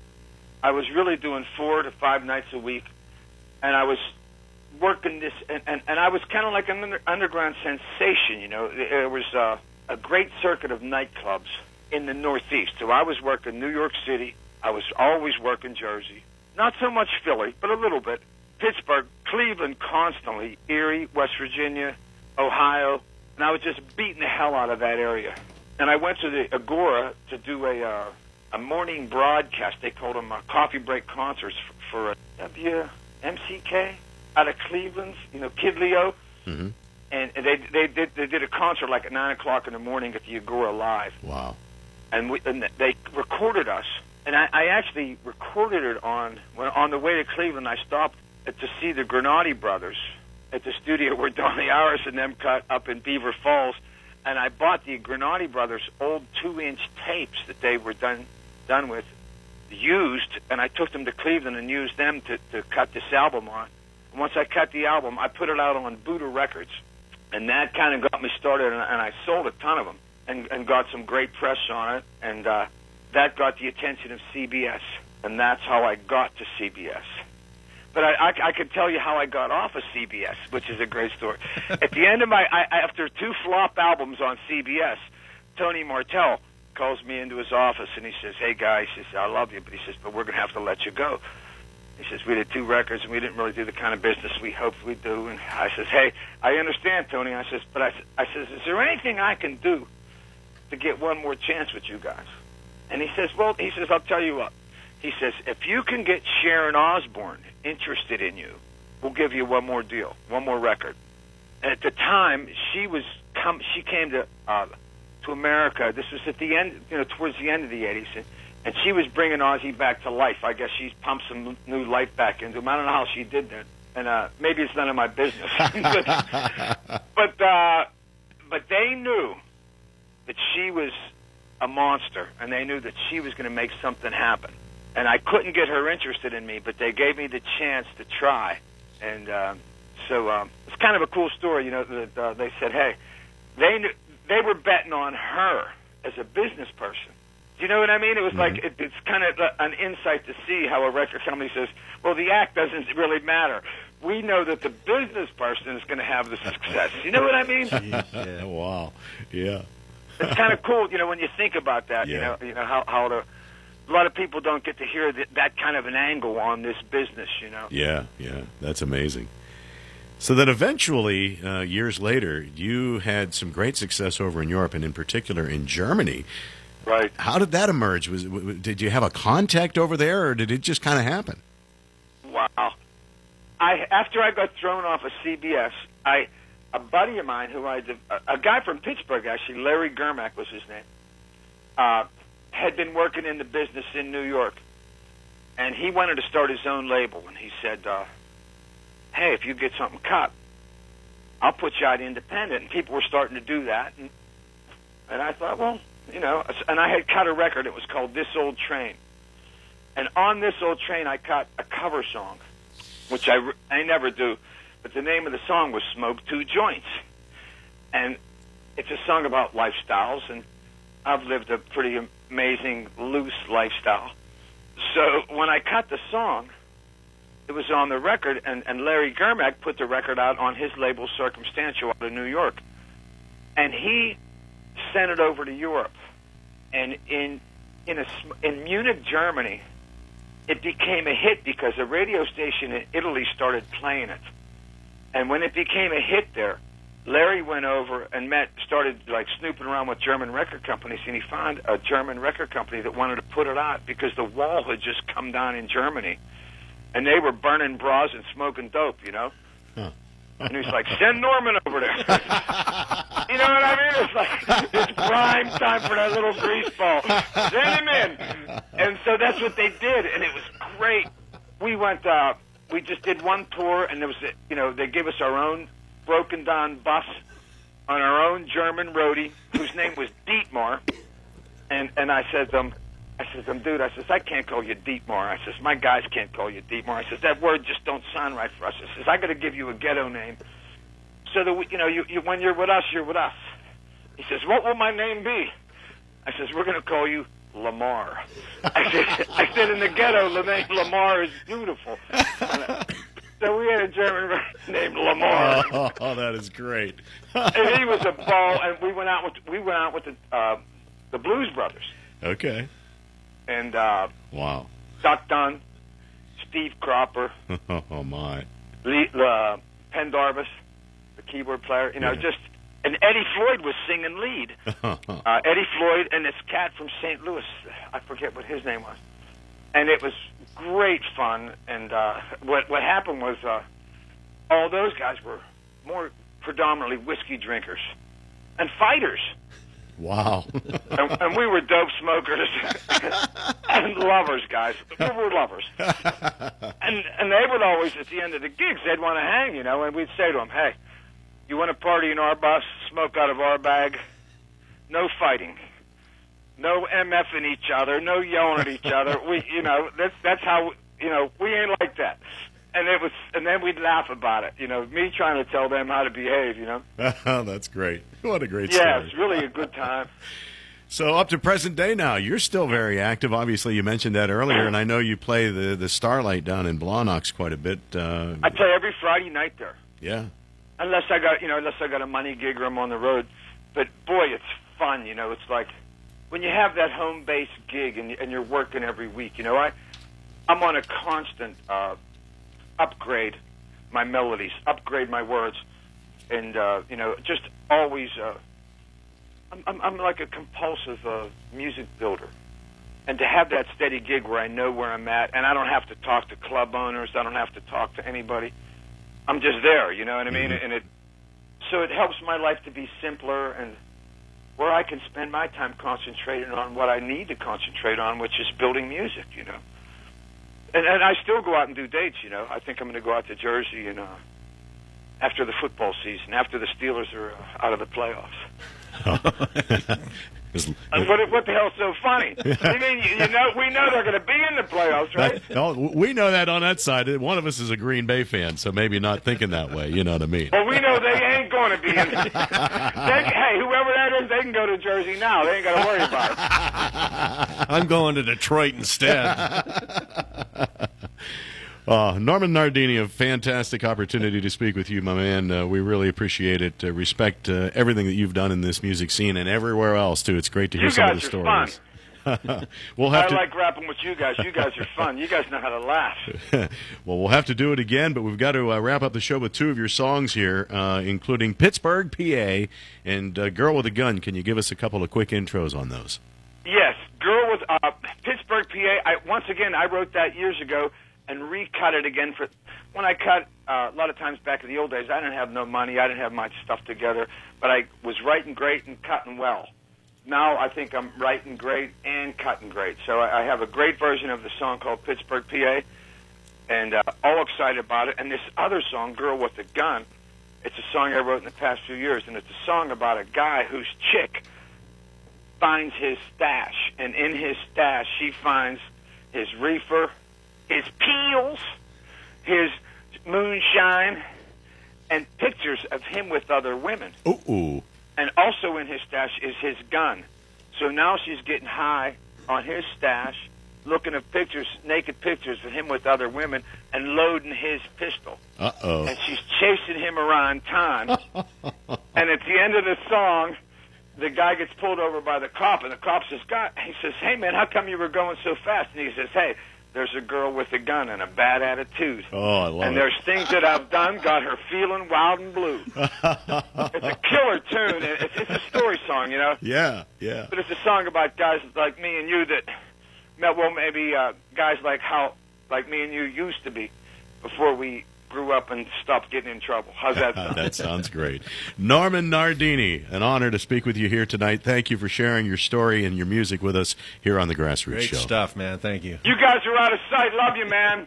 I was really doing four to five nights a week, and I was working this, and, and, and I was kind of like an under, underground sensation, you know. There was uh, a great circuit of nightclubs in the Northeast. So I was working New York City. I was always working Jersey. Not so much Philly, but a little bit. Pittsburgh, Cleveland constantly, Erie, West Virginia, Ohio, and I was just beating the hell out of that area. And I went to the Agora to do a uh, a morning broadcast. They called them uh, coffee break concerts for, for W M C K out of Cleveland, you know, Kid Leo. Mm-hmm. And they they did they did a concert like at nine o'clock in the morning at the Agora Live. Wow! And, we, and they recorded us, and I, I actually recorded it on when on the way to Cleveland. I stopped to see the Granati brothers at the studio where Donnie Iris and them cut up in Beaver Falls, and I bought the Granati Brothers old two-inch tapes that they were done done with, used, and I took them to Cleveland and used them to, to cut this album on. And once I cut the album, I put it out on Buddha Records, and that kind of got me started, and, and I sold a ton of them and, and got some great press on it, and uh, that got the attention of C B S, and that's how I got to C B S. But I, I, I could tell you how I got off of C B S, which is a great story. At the end of my, I, after two flop albums on C B S, Tony Martell calls me into his office, and he says, hey, guy, he says, I love you, but he says, but we're going to have to let you go. He says, we did two records, and we didn't really do the kind of business we hoped we'd do. And I says, hey, I understand, Tony. I says, but I, I says, is there anything I can do to get one more chance with you guys? And he says, well, he says, I'll tell you what. He says, if you can get Sharon Osbourne interested in you, we'll give you one more deal, one more record. And at the time, she was come, she came to uh, to America. This was at the end, you know, towards the end of the eighties, and, and she was bringing Ozzy back to life. I guess she's pumped some new life back into him. I don't know how she did that, and uh, maybe it's none of my business. but but, uh, but they knew that she was a monster, and they knew that she was going to make something happen. And I couldn't get her interested in me, but they gave me the chance to try. And uh, so um, it's kind of a cool story, you know, that uh, they said, hey, they knew, they were betting on her as a business person. Do you know what I mean? It was mm-hmm. like it, it's kind of an insight to see how a record company says, well, the act doesn't really matter. We know that the business person is going to have the success. You know what I mean? Jeez, yeah. Wow. Yeah. It's kind of cool, you know, when you think about that, yeah. you know, you know how, how the... A lot of people don't get to hear that, that kind of an angle on this business, you know. Yeah, yeah, that's amazing. So then eventually, uh, years later, you had some great success over in Europe, and in particular in Germany. Right. How did that emerge? Was w- Did you have a contact over there, or did it just kind of happen? Wow. I After I got thrown off of C B S, I a buddy of mine who I did, a, a guy from Pittsburgh, actually, Larry Germack was his name, uh, had been working in the business in New York, and he wanted to start his own label, and he said, uh, hey, if you get something cut, I'll put you out independent. And people were starting to do that, and, and I thought, well, you know, and I had cut a record. It was called This Old Train, and on This Old Train, I cut a cover song, which I, I never do, but the name of the song was Smoke Two Joints, and it's a song about lifestyles, and I've lived a pretty amazing, loose lifestyle. So when I cut the song, it was on the record, and, and Larry Germack put the record out on his label Circumstantial out of New York. And he sent it over to Europe. And in in, a, in Munich, Germany, it became a hit because a radio station in Italy started playing it. And when it became a hit there, Larry went over and met, started like snooping around with German record companies, and he found a German record company that wanted to put it out because the wall had just come down in Germany, and they were burning bras and smoking dope, you know. Huh. And he's like, send Norman over there. You know what I mean? It's like it's prime time for that little greaseball. Send him in. And so that's what they did, and it was great. We went, uh, we just did one tour, and there was, you know, they gave us our own broken down bus on our own German roadie whose name was Dietmar, and and I said um I said um dude I says I can't call you Dietmar. I says my guys can't call you Dietmar. I says that word just don't sound right for us. I says I got to give you a ghetto name so that we, you know you, you when you're with us you're with us. He says what will my name be? I says we're going to call you Lamar. I said I said in the ghetto the name Lamar is beautiful. So we had a German named Lamar. Oh, oh, that is great. And he was a ball. And we went out with we went out with the uh, the Blues Brothers. Okay. And uh, wow. Duck Dunn, Steve Cropper. Oh my. Lee, uh, Penn Darvis, the keyboard player. You know, yeah. just and Eddie Floyd was singing lead. uh, Eddie Floyd and this cat from Saint Louis. I forget what his name was. And it was great fun, and uh, what what happened was uh, all those guys were more predominantly whiskey drinkers and fighters. Wow. and, and we were dope smokers and lovers, guys. We were lovers. And and they would always, at the end of the gigs, they'd want to hang, you know, and we'd say to them, hey, you want to party in our bus, smoke out of our bag? no fighting, no MFing each other, no yelling at each other. We, you know, that's that's how you know we ain't like that. And it was, and then we'd laugh about it. You know, me trying to tell them how to behave. You know. Oh, that's great. What a great yeah, story. Yeah, it's really a good time. So up to present day now, you're still very active. Obviously, you mentioned that earlier, and I know you play the, the Starlight down in Blawnox quite a bit. Uh, I play every Friday night there. Yeah. Unless I got, you know, unless I got a money gig or I'm on the road. But boy, it's fun. You know, it's like when you have that home base gig and, and you're working every week. You know, I I'm on a constant uh, upgrade my melodies, upgrade my words, and uh, you know, just always. Uh, I'm, I'm like a compulsive uh, music builder. And to have that steady gig where I know where I'm at, and I don't have to talk to club owners, I don't have to talk to anybody. I'm just there, you know what I mean? Mm-hmm. And it, so it helps my life to be simpler and where I can spend my time concentrating on what I need to concentrate on, which is building music, you know. And, and I still go out and do dates, you know. I think I'm going to go out to Jersey and uh, after the football season, after the Steelers are uh, out of the playoffs. What, what the hell's so funny? You mean you, you know we know they're going to be in the playoffs, right? No, we know that on that side. One of us is a Green Bay fan, so maybe not thinking that way. You know what I mean? Well, we know they ain't going to be in. They, hey, whoever that is, they can go to Jersey now. They ain't got to worry about it. I'm going to Detroit instead. Uh, Norman Nardini, a fantastic opportunity to speak with you, my man. Uh, we really appreciate it. Uh, respect uh, everything that you've done in this music scene and everywhere else, too. It's great to hear you some guys of the are stories. Fun. we'll have I to... like rapping with you guys. You guys are fun. You guys know how to laugh. Well, we'll have to do it again, but we've got to uh, wrap up the show with two of your songs here, uh, including Pittsburgh, P A, and uh, Girl with a Gun. Can you give us a couple of quick intros on those? Yes. Girl with uh, Pittsburgh, P A. I, once again, I wrote that years ago and recut it again. For when I cut, uh, a lot of times back in the old days, I didn't have no money. I didn't have my stuff together, but I was writing great and cutting well. Now I think I'm writing great and cutting great. So I, I have a great version of the song called Pittsburgh, P A, and uh, all excited about it. And this other song, Girl with a Gun, it's a song I wrote in the past few years, and it's a song about a guy whose chick finds his stash, and in his stash she finds his reefer, his peels, his moonshine, and pictures of him with other women. Ooh. And also in his stash is his gun. So now she's getting high on his stash, looking at pictures, naked pictures of him with other women, and loading his pistol. Uh-oh. And she's chasing him around town. And at the end of the song, the guy gets pulled over by the cop, and the cop says, God, he says, hey, man, how come you were going so fast? And he says, hey, there's a girl with a gun and a bad attitude. Oh, I love and it. there's things that I've done got her feeling wild and blue. It's a killer tune. It's, it's a story song, you know? Yeah, yeah. But it's a song about guys like me and you that, well, maybe uh, guys like how, like me and you used to be before we grew up and stopped getting in trouble. How's that sound? That sounds great. Norman Nardini, an honor to speak with you here tonight. Thank you for sharing your story and your music with us here on the Grassroots Great Show. Great stuff, man. Thank you. You guys are out of sight. Love you, man.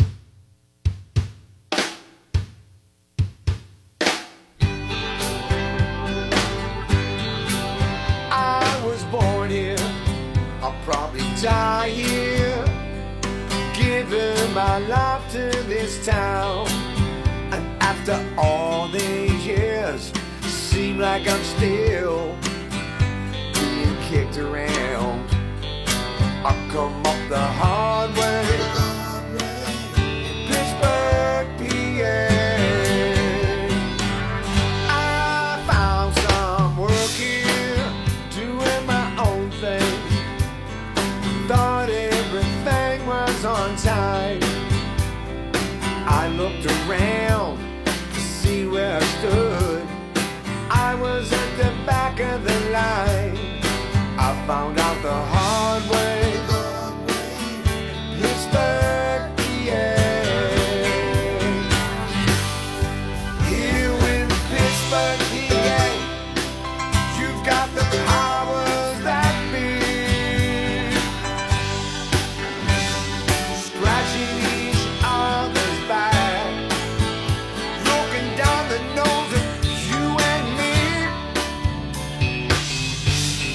I was born here, I'll probably die here, giving my life to this town. And after all these years, seem like I'm still being kicked around. I come up the hard way, Pittsburgh, P A. I found some work here, doing my own thing. Thought everything was on time. I looked around to see where I stood. I was at the back of the line. I found out the hard way. Pittsburgh, P A. Here in Pittsburgh, P A, you've got the powers that be. Scratching each other's back, looking down the nose of you and me.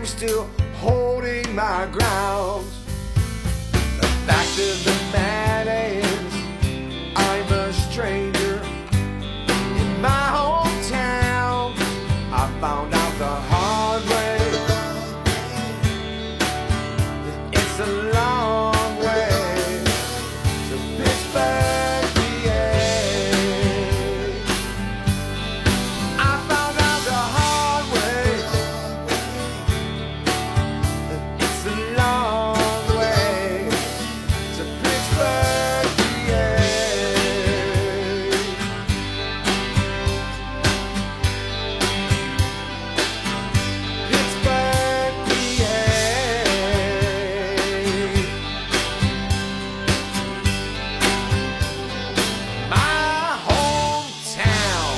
I'm still holding my ground. The fact of the matter is, I'm a stranger in my hometown. I found out the hard way. It's a long way to Pittsburgh, P A. I found out the hard way. It's a long way to Pittsburgh, P A. Pittsburgh, P A. My hometown.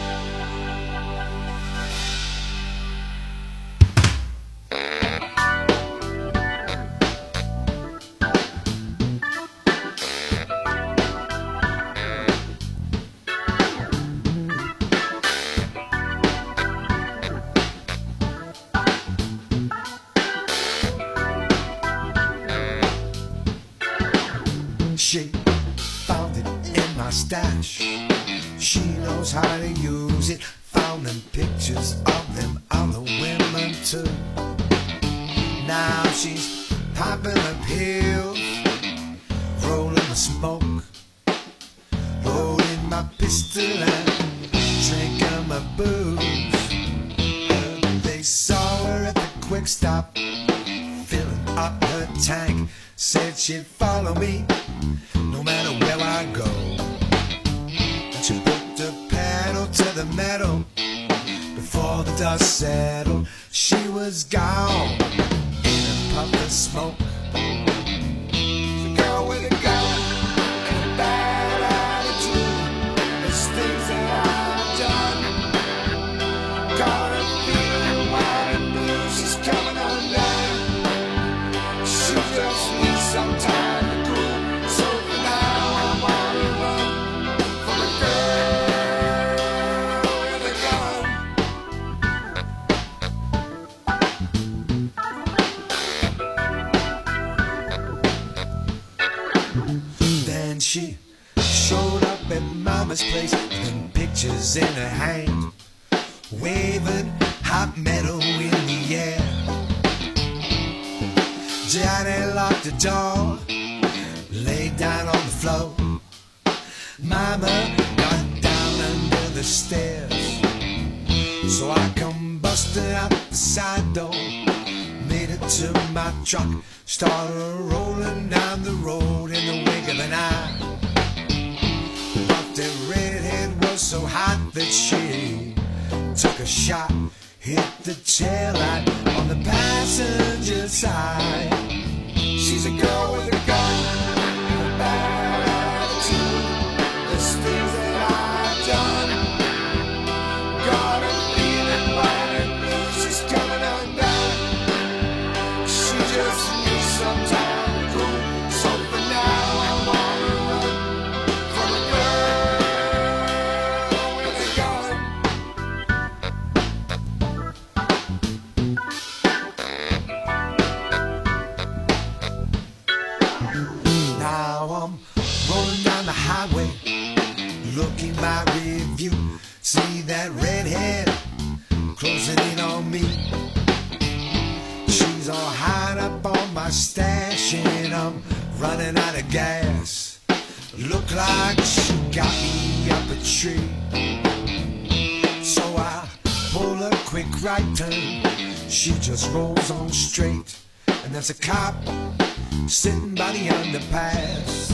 She found it in my stash. She knows how to use it. Found them pictures of them other women too. Now she's popping the pills, rolling the smoke, loading my pistol and drinking my booze. They saw her at the quick stop, filling up her tank. Said she'd follow me no matter where I go. And she put the pedal to the metal. Before the dust settled, she was gone in a puff of smoke. The girl with a gun and a bad attitude. There's things that I've done. Got her feeling wild and blue. She's coming undone. She just needs some time to cool. So for now I'm on the run from a girl with a gun. Then she showed up at Mama's place with them pictures in her hand, waving hot metal in the air. Johnny locked the door, laid down on the floor. Mama got down under the stairs. So I come busting out the side door, made it to my truck, started rolling down the road in the wink of an eye. But the redhead was so hot that she took a shot, hit the taillight on the passenger side. She's a girl with a gun and a bad attitude. There's things that I've done. Got her feeling wild and blue. She's coming undone. She just needs some time to cool. So for now I'm on the run from a girl with a gun. Now I'm rolling down the highway, looking my review. See that redhead closing in on me. She's all high up on my stash and I'm running out of gas. Look like she got me up a tree. So I pull a quick right turn. She just rolls on straight, and there's a cop sitting by the underpass.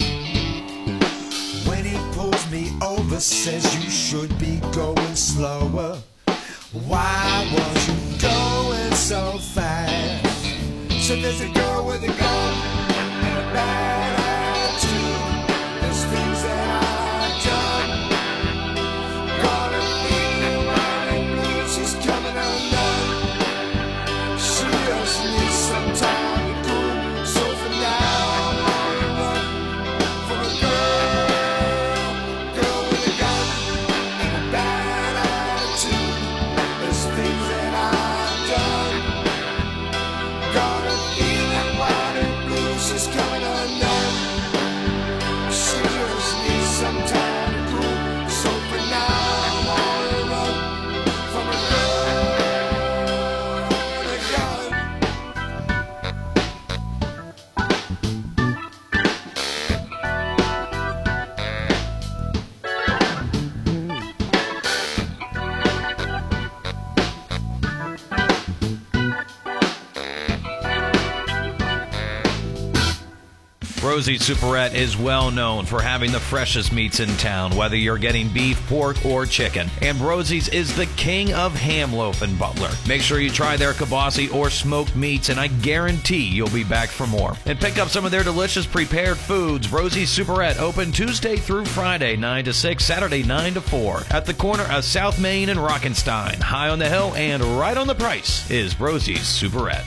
When he pulls me over, says you should be going slower. Why was you going so fast? So there's a girl with a gun and a bad attitude. There's things that I've done. Got her feeling wild and blue. She's coming undone. She just needs some time to cool. So for now I'm on the run from a girl, girl with a gun and a bad attitude. There's things that I've done. Rosie's Superette is well known for having the freshest meats in town, whether you're getting beef, pork, or chicken. Ambrosie's is the king of ham loaf in Butler. Make sure you try their kibasi or smoked meats, and I guarantee you'll be back for more. And pick up some of their delicious prepared foods. Rosie's Superette, open Tuesday through Friday, nine to six, Saturday, nine to four. At the corner of South Main and Rockenstein. High on the hill and right on the price is Rosie's Superette.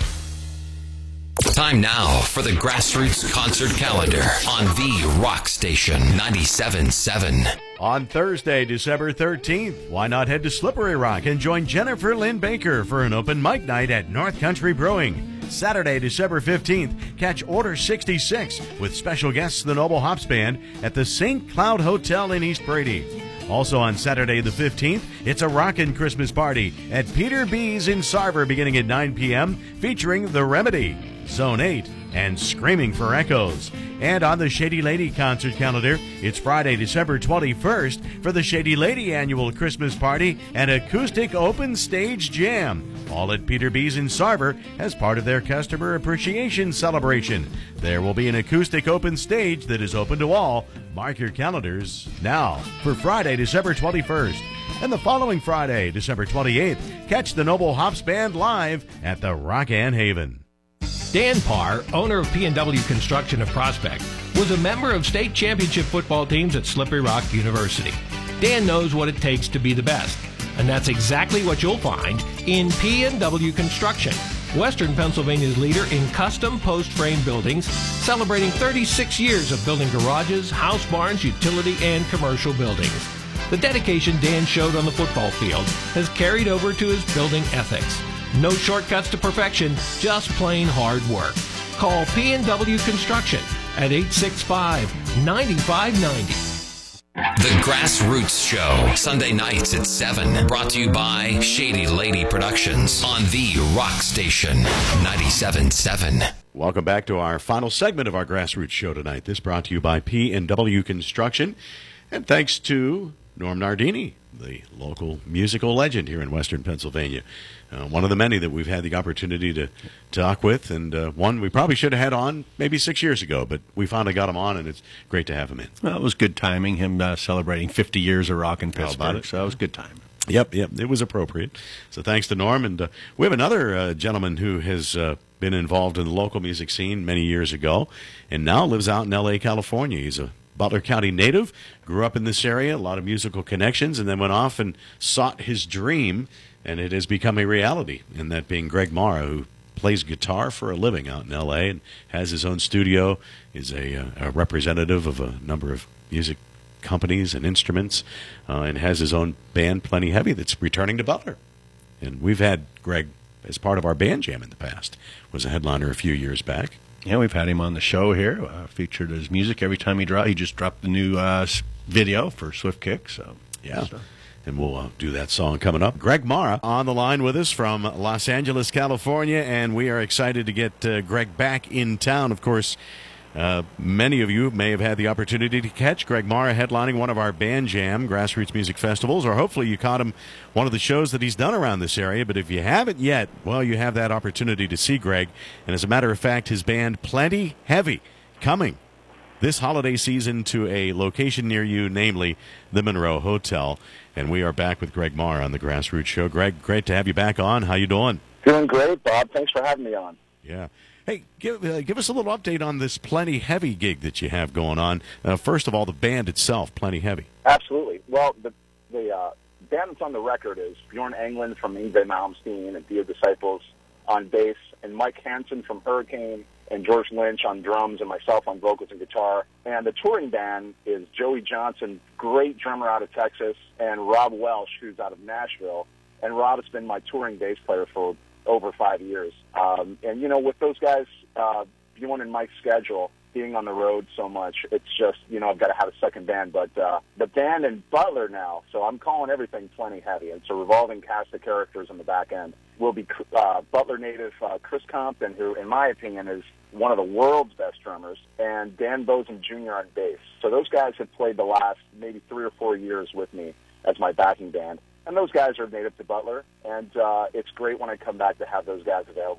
Time now for the Grassroots Concert Calendar on the Rock Station ninety-seven point seven. On Thursday, December thirteenth, why not head to Slippery Rock and join Jennifer Lynn Baker for an open mic night at North Country Brewing. Saturday, December fifteenth, catch Order sixty-six with special guests the Noble Hops Band at the Saint Cloud Hotel in East Brady. Also on Saturday the fifteenth, it's a rockin' Christmas party at Peter B's in Sarver beginning at nine p.m. featuring The Remedy, Zone eight, and Screaming for Echoes. And on the Shady Lady concert calendar, it's Friday, December twenty-first for the Shady Lady annual Christmas party and acoustic open stage jam, all at Peter B's in Sarver as part of their customer appreciation celebration. There will be an acoustic open stage that is open to all. Mark your calendars now for Friday, December twenty-first. And the following Friday, December twenty-eighth, catch the Noble Hops Band live at the Rock-An Haven. Dan Parr, owner of P and W Construction of Prospect, was a member of state championship football teams at Slippery Rock University. Dan knows what it takes to be the best, and that's exactly what you'll find in P and W Construction, Western Pennsylvania's leader in custom post-frame buildings, celebrating thirty-six years of building garages, house barns, utility, and commercial buildings. The dedication Dan showed on the football field has carried over to his building ethics. No shortcuts to perfection, just plain hard work. Call P and W Construction at eight six five, nine five nine zero. The Grassroots Show, Sunday nights at seven. Brought to you by Shady Lady Productions on the Rock Station ninety-seven point seven. Welcome back to our final segment of our Grassroots Show tonight. This brought to you by P and W Construction. And thanks to Norm Nardini, the local musical legend here in Western Pennsylvania. Uh, one of the many that we've had the opportunity to talk with, and uh, one we probably should have had on maybe six years ago, but we finally got him on, and it's great to have him in. Well, it was good timing, him uh, celebrating fifty years of rock in How about Pittsburgh, it? so it was good timing. Yep, yep, it was appropriate. So thanks to Norm. And uh, we have another uh, gentleman who has uh, been involved in the local music scene many years ago and now lives out in L A, California. He's a Butler County native, grew up in this area, a lot of musical connections, and then went off and sought his dream, and it has become a reality, and that being Greg Mara, who plays guitar for a living out in L A and has his own studio, is a, a representative of a number of music companies and instruments, uh, and has his own band, Plenty Heavy, that's returning to Butler. And we've had Greg as part of our band jam in the past, was a headliner a few years back. Yeah, we've had him on the show here, uh, featured his music every time he dropped. He just dropped the new uh, s- video for Swift Kick, so Yeah. so. And we'll uh, do that song coming up. Greg Mara on the line with us from Los Angeles, California, and we are excited to get uh, Greg back in town. Of course, uh, many of you may have had the opportunity to catch Greg Mara headlining one of our Band Jam Grassroots Music Festivals, or hopefully you caught him one of the shows that he's done around this area. But if you haven't yet, well, you have that opportunity to see Greg. And as a matter of fact, his band Plenty Heavy coming this holiday season to a location near you, namely the Monroe Hotel. And we are back with Greg Mara on the Grassroots Show. Greg, great to have you back on. How you doing? Doing great, Bob. Thanks for having me on. Yeah. Hey, give uh, give us a little update on this Plenty Heavy gig that you have going on. Uh, first of all, the band itself, Plenty Heavy. Absolutely. Well, the the uh, band that's on the record is Bjorn Englund from Ingrid Malmsteen and Dio Disciples on bass, and Mike Hansen from Hurricane, and George Lynch on drums, and myself on vocals and guitar. And the touring band is Joey Johnson, great drummer out of Texas, and Rob Welsh, who's out of Nashville. And Rob has been my touring bass player for over five years. Um, and, you know, with those guys, uh, Bjorn and Mike's schedule, being on the road so much, it's just, you know, I've got to have a second band. But uh, the band in Butler now, so I'm calling everything Plenty Heavy. It's a revolving cast of characters on the back end. Will be uh, Butler native uh, Chris Compton, who, in my opinion, is one of the world's best drummers, and Dan Bozen Junior on bass. So those guys have played the last maybe three or four years with me as my backing band. And those guys are native to Butler, and uh, it's great when I come back to have those guys available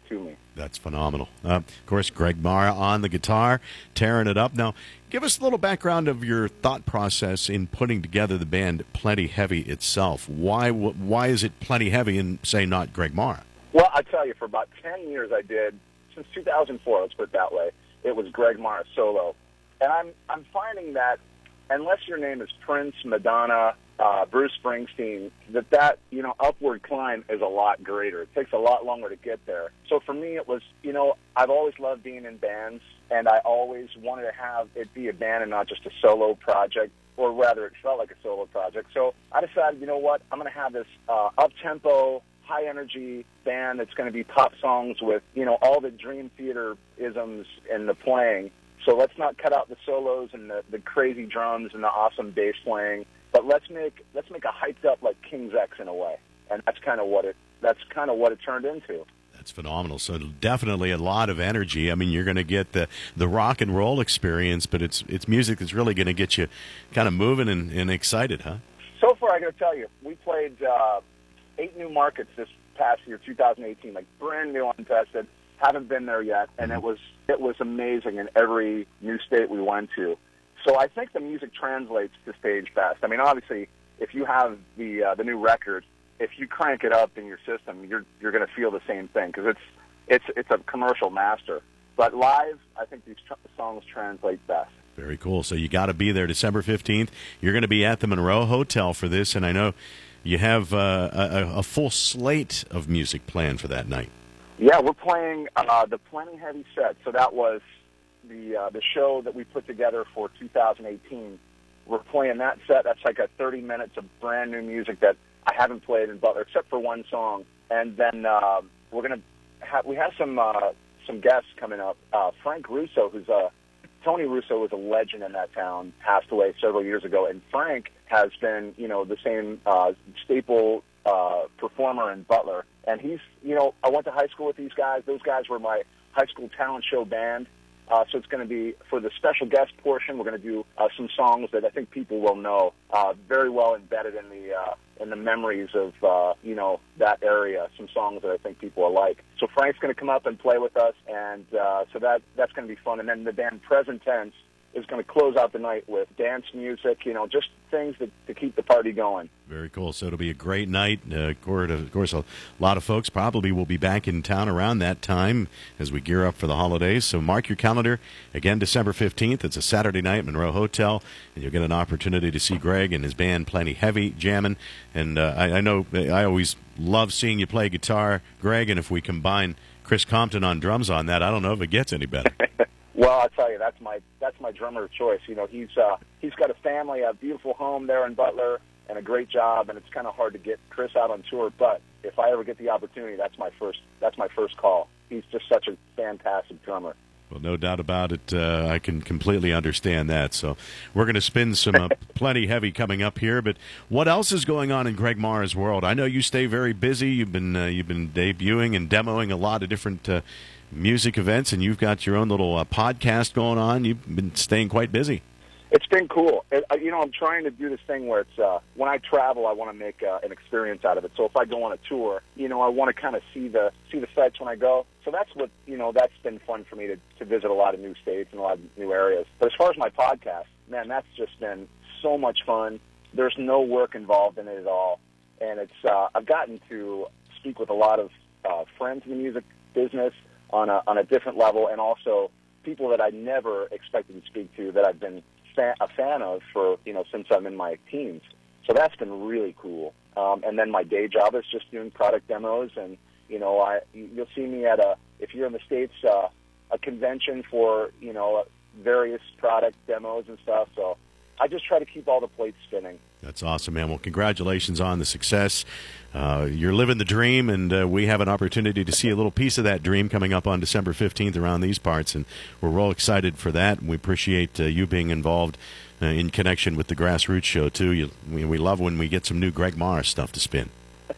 to me. That's phenomenal. Uh, of course, Greg Mara on the guitar, tearing it up. Now, give us a little background of your thought process in putting together the band Plenty Heavy itself. Why why is it Plenty Heavy and, say, not Greg Mara? Well, I tell you, for about ten years I did, since two thousand four, let's put it that way, it was Greg Mara solo. And I'm I'm finding that unless your name is Prince, Madonna, uh, Bruce Springsteen, that that, you know, upward climb is a lot greater. It takes a lot longer to get there. So for me, it was, you know, I've always loved being in bands, and I always wanted to have it be a band and not just a solo project, or rather it felt like a solo project. So I decided, you know what, I'm going to have this uh, up-tempo, high-energy band that's going to be pop songs with, you know, all the Dream Theater isms in the playing. So let's not cut out the solos and the, the crazy drums and the awesome bass playing, but let's make let's make a hyped up like King's X in a way, and that's kind of what it that's kind of what it turned into. That's phenomenal. So definitely a lot of energy. I mean, you're going to get the, the rock and roll experience, but it's it's music that's really going to get you kind of moving and, and excited, huh? So far, I got to tell you, we played uh, eight new markets this past year, two thousand eighteen, like brand new, untested. Haven't been there yet, and it was it was amazing in every new state we went to. So I think the music translates to stage best. I mean, obviously, if you have the uh, the new record, if you crank it up in your system, you're you're going to feel the same thing because it's it's it's a commercial master. But live, I think these tr- songs translate best. Very cool. So you got to be there December fifteenth. You're going to be at the Monroe Hotel for this, and I know you have uh, a, a full slate of music planned for that night. Yeah, we're playing uh, the Plenty Heavy set. So that was the uh, the show that we put together for two thousand eighteen. We're playing that set. That's like a thirty minutes of brand new music that I haven't played in Butler except for one song. And then uh, we're gonna have we have some uh, some guests coming up. Uh, Frank Russo, who's a Tony Russo was a legend in that town, passed away several years ago, and Frank has been, you know, the same uh, staple uh, performer in Butler. And he's, you know, I went to high school with these guys. Those guys were my high school talent show band. Uh, so it's going to be, for the special guest portion, we're going to do uh, some songs that I think people will know, uh, very well embedded in the uh, in the memories of, uh, you know, that area, some songs that I think people will like. So Frank's going to come up and play with us, and uh, so that that's going to be fun. And then the band Present Tense is going to close out the night with dance music, you know, just things that, to keep the party going. Very cool. So it'll be a great night. Uh, of course, a lot of folks probably will be back in town around that time as we gear up for the holidays. So mark your calendar. Again, December fifteenth. It's a Saturday night, Monroe Hotel, and you'll get an opportunity to see Greg and his band Plenty Heavy jamming. And uh, I, I know I always love seeing you play guitar, Greg, and if we combine Chris Compton on drums on that, I don't know if it gets any better. Well, I'll tell you, that's my that's my drummer of choice. You know, he's uh, he's got a family, a beautiful home there in Butler, and a great job. And it's kind of hard to get Chris out on tour. But if I ever get the opportunity, that's my first that's my first call. He's just such a fantastic drummer. Well, no doubt about it. Uh, I can completely understand that. So we're going to spin some uh, Plenty Heavy coming up here. But what else is going on in Greg Mara's world? I know you stay very busy. You've been uh, you've been debuting and demoing a lot of different Uh, music events, and you've got your own little uh, podcast going on. You've been staying quite busy. It's been cool. It, uh, you know, I'm trying to do this thing where it's uh, when I travel, I want to make uh, an experience out of it. So if I go on a tour, you know, I want to kind of see the see the sights when I go. So that's what, you know, that's been fun for me to, to visit a lot of new states and a lot of new areas. But as far as my podcast, man, that's just been so much fun. There's no work involved in it at all, and it's uh, I've gotten to speak with a lot of uh, friends in the music business on a on a different level, and also people that I never expected to speak to that I've been fa- a fan of for, you know, since I'm in my teens. So that's been really cool. Um, and then my day job is just doing product demos, and, you know, I you'll see me at a, if you're in the States, uh, a convention for, you know, various product demos and stuff. So I just try to keep all the plates spinning. That's awesome, man. Well, congratulations on the success. Uh, you're living the dream, and uh, we have an opportunity to see a little piece of that dream coming up on December fifteenth around these parts, and we're real excited for that. And we appreciate uh, you being involved uh, in connection with the Grassroots Show, too. You, we, we love when we get some new Greg Mara stuff to spin.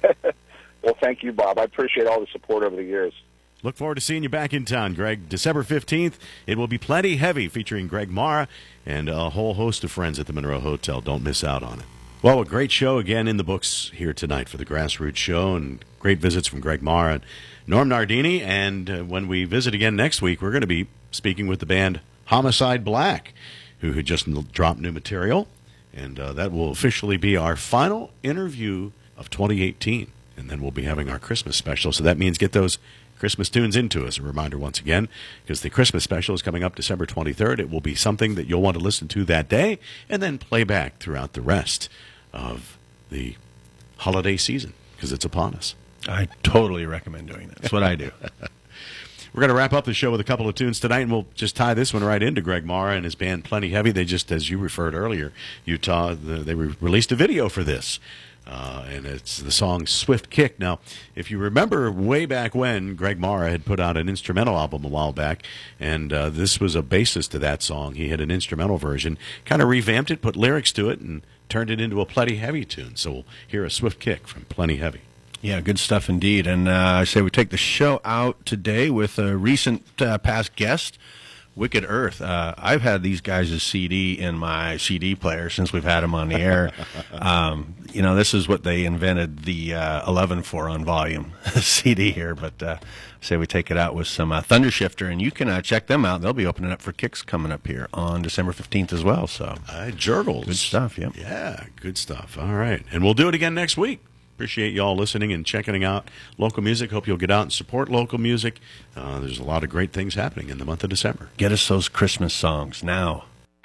Well, thank you, Bob. I appreciate all the support over the years. Look forward to seeing you back in town, Greg. December fifteenth, it will be Plenty Heavy featuring Greg Mara and a whole host of friends at the Monroe Hotel. Don't miss out on it. Well, a great show again in the books here tonight for the Grassroots Show, and great visits from Greg Marr and Norm Nardini. And uh, when we visit again next week, we're going to be speaking with the band Homicide Black, who had just n- dropped new material. And uh, that will officially be our final interview of twenty eighteen. And then we'll be having our Christmas special. So that means get those Christmas tunes into us. A reminder once again, because the Christmas special is coming up December twenty-third. It will be something that you'll want to listen to that day and then play back throughout the rest of the holiday season, because it's upon us. I totally recommend doing that. That's what I do. We're going to wrap up the show with a couple of tunes tonight, and we'll just tie this one right into Greg Marr and his band Plenty Heavy. They just, as you referred earlier, Utah, the, they re- released a video for this. Uh, and it's the song Swift Kick. Now, if you remember way back when, Greg Marr had put out an instrumental album a while back, and uh, this was a basis to that song. He had an instrumental version, kind of revamped it, put lyrics to it, and turned it into a Plenty Heavy tune. So we'll hear a Swift Kick from Plenty Heavy. Yeah, good stuff indeed. And uh, I say we take the show out today with a recent uh, past guest, Wicked Earth. Uh, I've had these guys' C D in my C D player since we've had them on the air. um, you know, this is what they invented the uh, eleven for on volume C D here. But uh, say we take it out with some uh, Thunder Shifter, and you can uh, check them out. They'll be opening up for Kicks coming up here on December fifteenth as well. So, uh, Jurgles. Good stuff, yeah. Yeah, good stuff. All right. And we'll do it again next week. Appreciate you all listening and checking out local music. Hope you'll get out and support local music. Uh, there's a lot of great things happening in the month of December. Get us those Christmas songs now.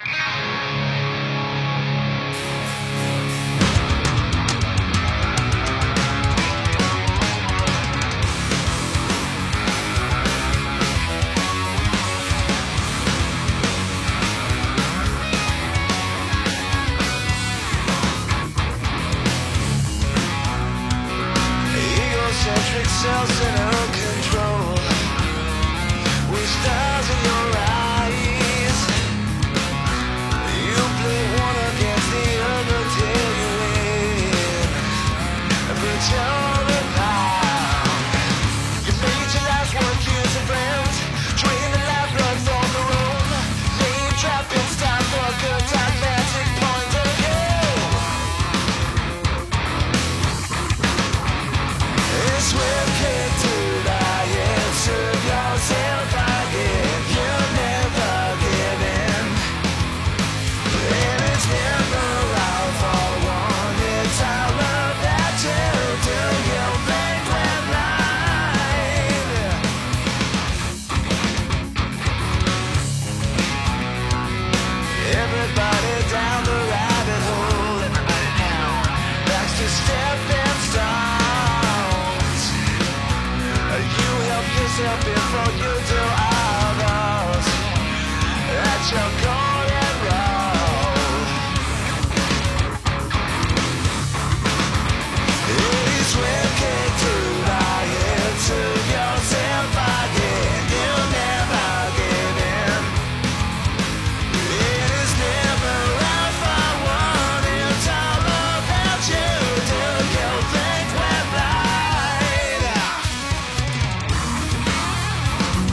Egocentric cells in our control, with stars in your eyes. You play one against the other till you win, but you're the power. You made your last work, use a friend, drain the life blood from the room, lay trapped in time for a good time, magic point of view. It's swift kick to the head, serve yourself again. You never give in, and it's never out for one. It's our love that you do. You blink when blind. Everybody down the rabbit hole. Everybody down. Backs to stepping stones. You help yourself before you do others. That's your golden rule. It's swift kick to the head, to yourself again. You never give in. It is never out for one. It's all about you. Do you think we're blind?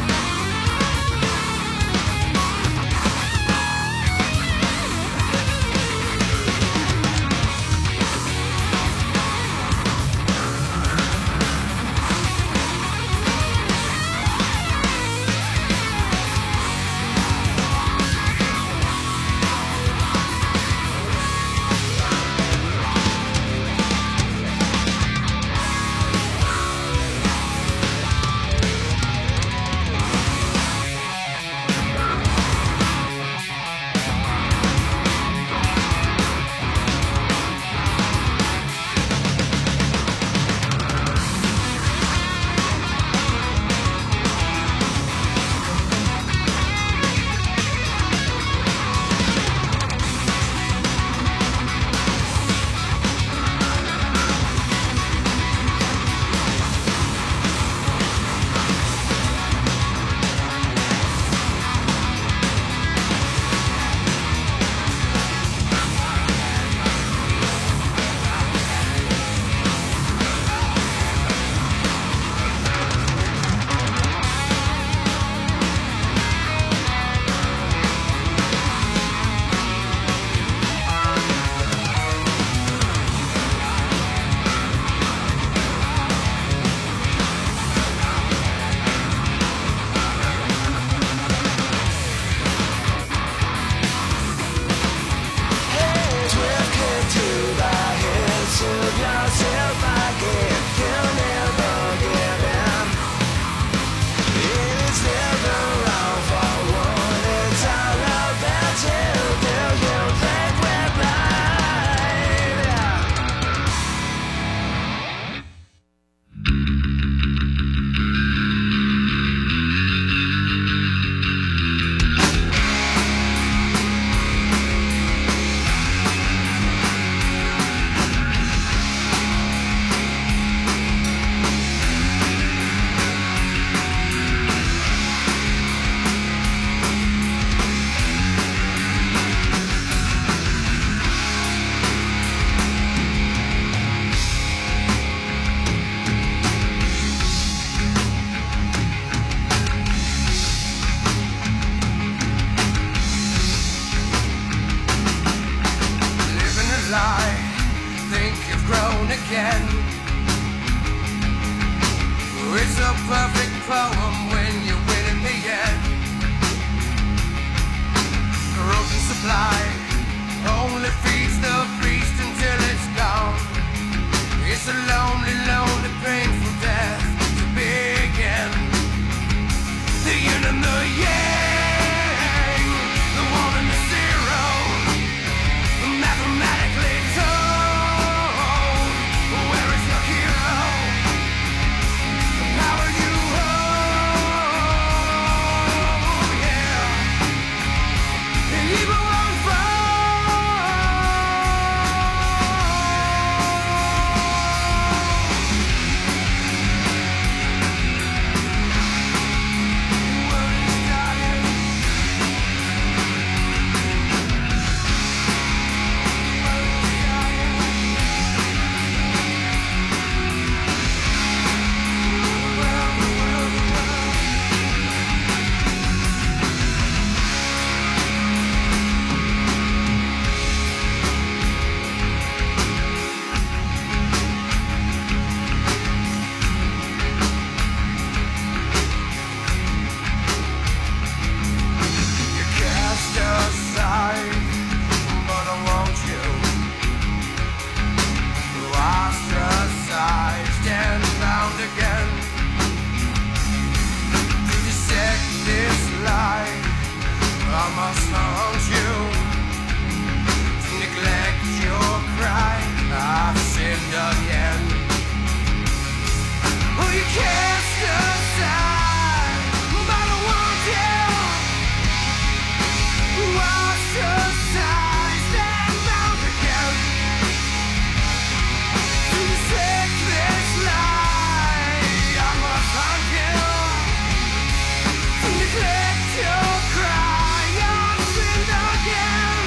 It's a perfect poem when you win in the end. Corrosion supply only feeds the beast until it's gone. It's a lonely, lonely, painful death to begin. The yin and the yang, the one and the zero, mathematically told. Where is your hero? The power you hold, yeah. The evil won't fall. Cast aside, but I want you. Ostracized and found again. To dissect this life, I must haunt you. To neglect your cry, I've sinned again. Oh, you cast aside, but I want you. Ostracized and bound again. To dissect this lie, I must hunt you. To neglect your cry, I've sinned again.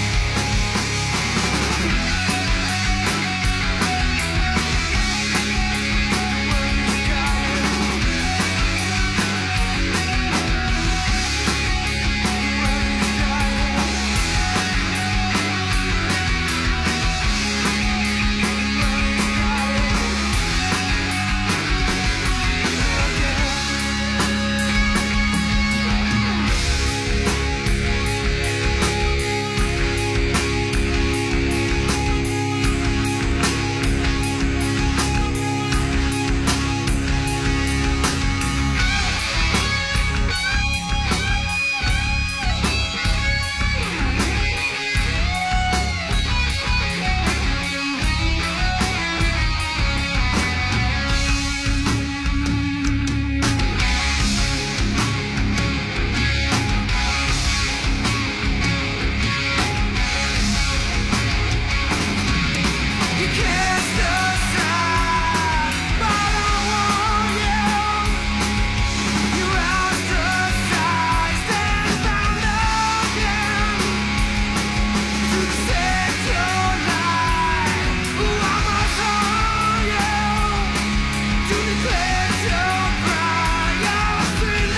You cast aside, but I want you. You ostracized and found again. To dissect your life, I must harm you. To neglect your cry, I'll sin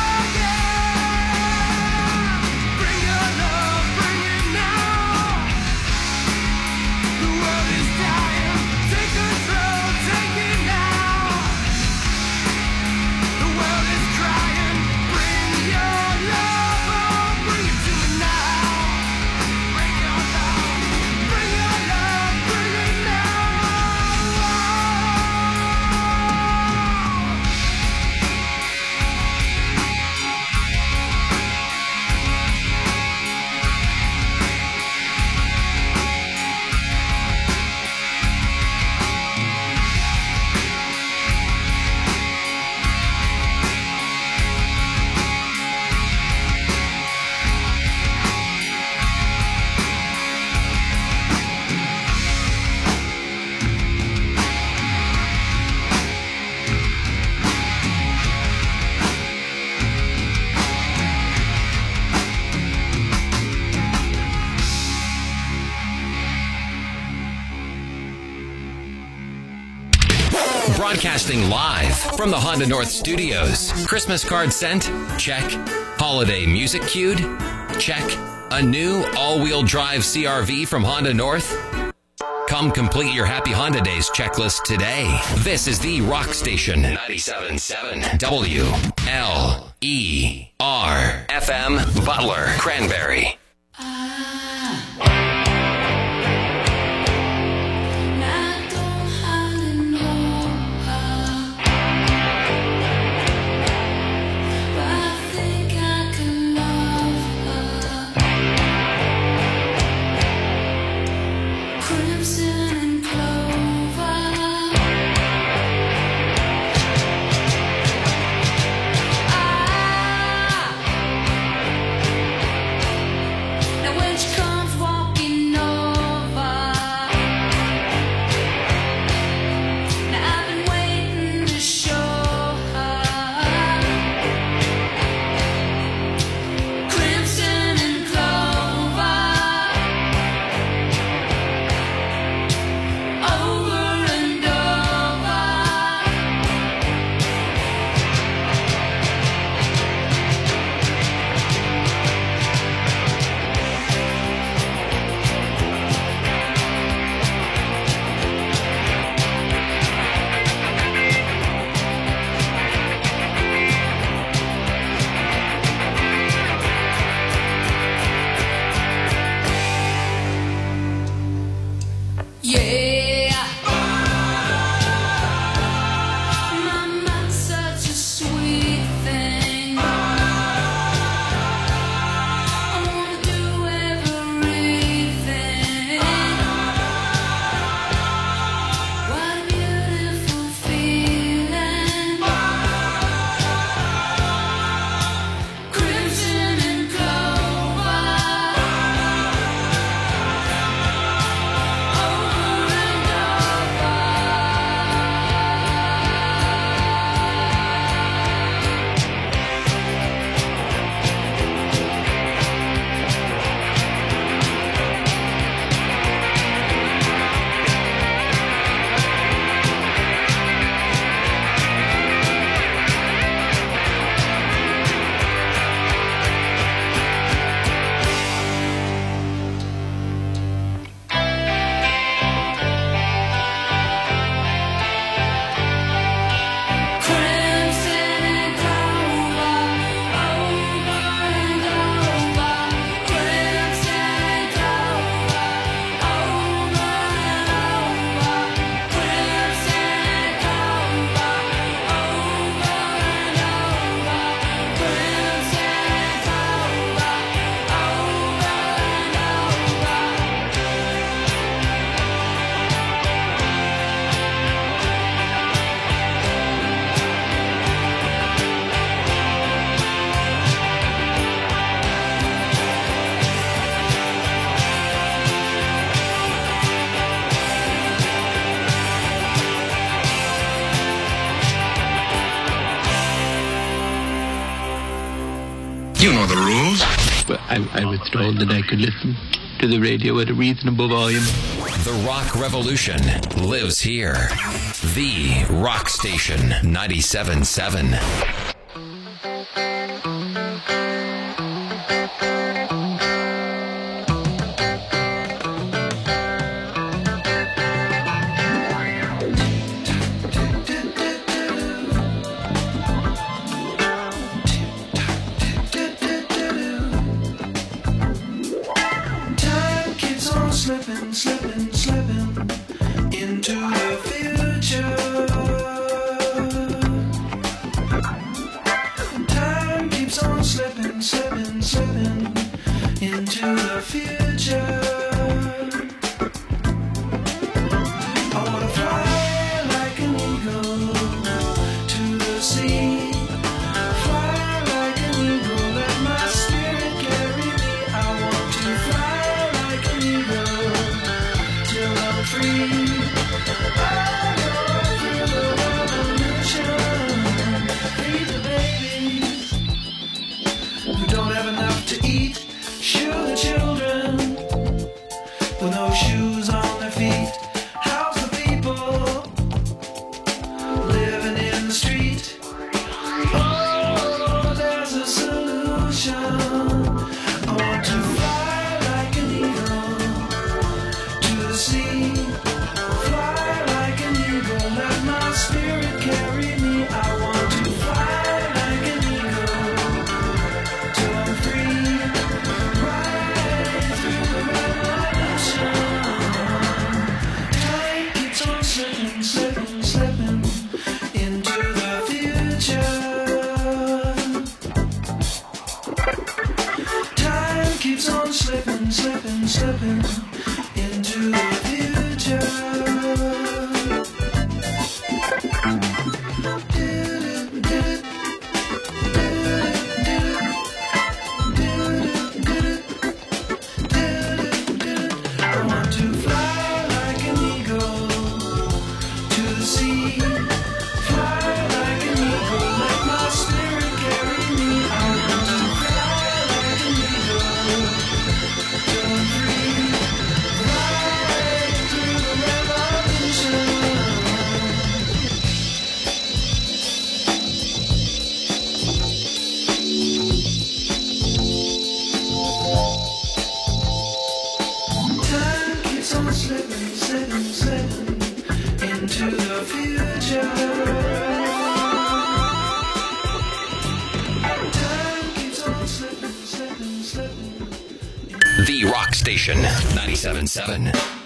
again. Bring your love, bring it now. The world is dying. Take control, take it now. The world is crying. Bring your love, oh, bring it to me now. Bring your love, bring your love, bring it now. Broadcasting live from the Honda North Studios. Christmas card sent? Check. Holiday music cued? Check. A new all-wheel drive C R V from Honda North? Come complete your Happy Honda Days checklist today. This is the Rock Station, ninety-seven point seven W L E R F M Butler, Cranberry. You know the rules. Well, I, I was told that I could listen to the radio at a reasonable volume. The Rock Revolution lives here. The Rock Station, ninety-seven point seven. Slipping, slipping, slipping into the future. Time keeps on slipping, slipping, slipping into the future. I wanna fly like an eagle to the sea. Fly like an eagle, let my spirit carry me. I want to fly like an eagle till I'm free. I go through the revolution. Feed the babies who don't have enough to eat. Shoe the children with no shoes on their feet. How's the people living in the street? slipping into the future. I want to fly like an eagle to the sea. Fly like an eagle, let my spirit carry me. I want to fly like an eagle, going free. Fly through the revolution. Time keeps on slipping, slipping, slipping into the future. Time keeps on slipping, slipping, slipping. The Rock Station, ninety-seven point seven.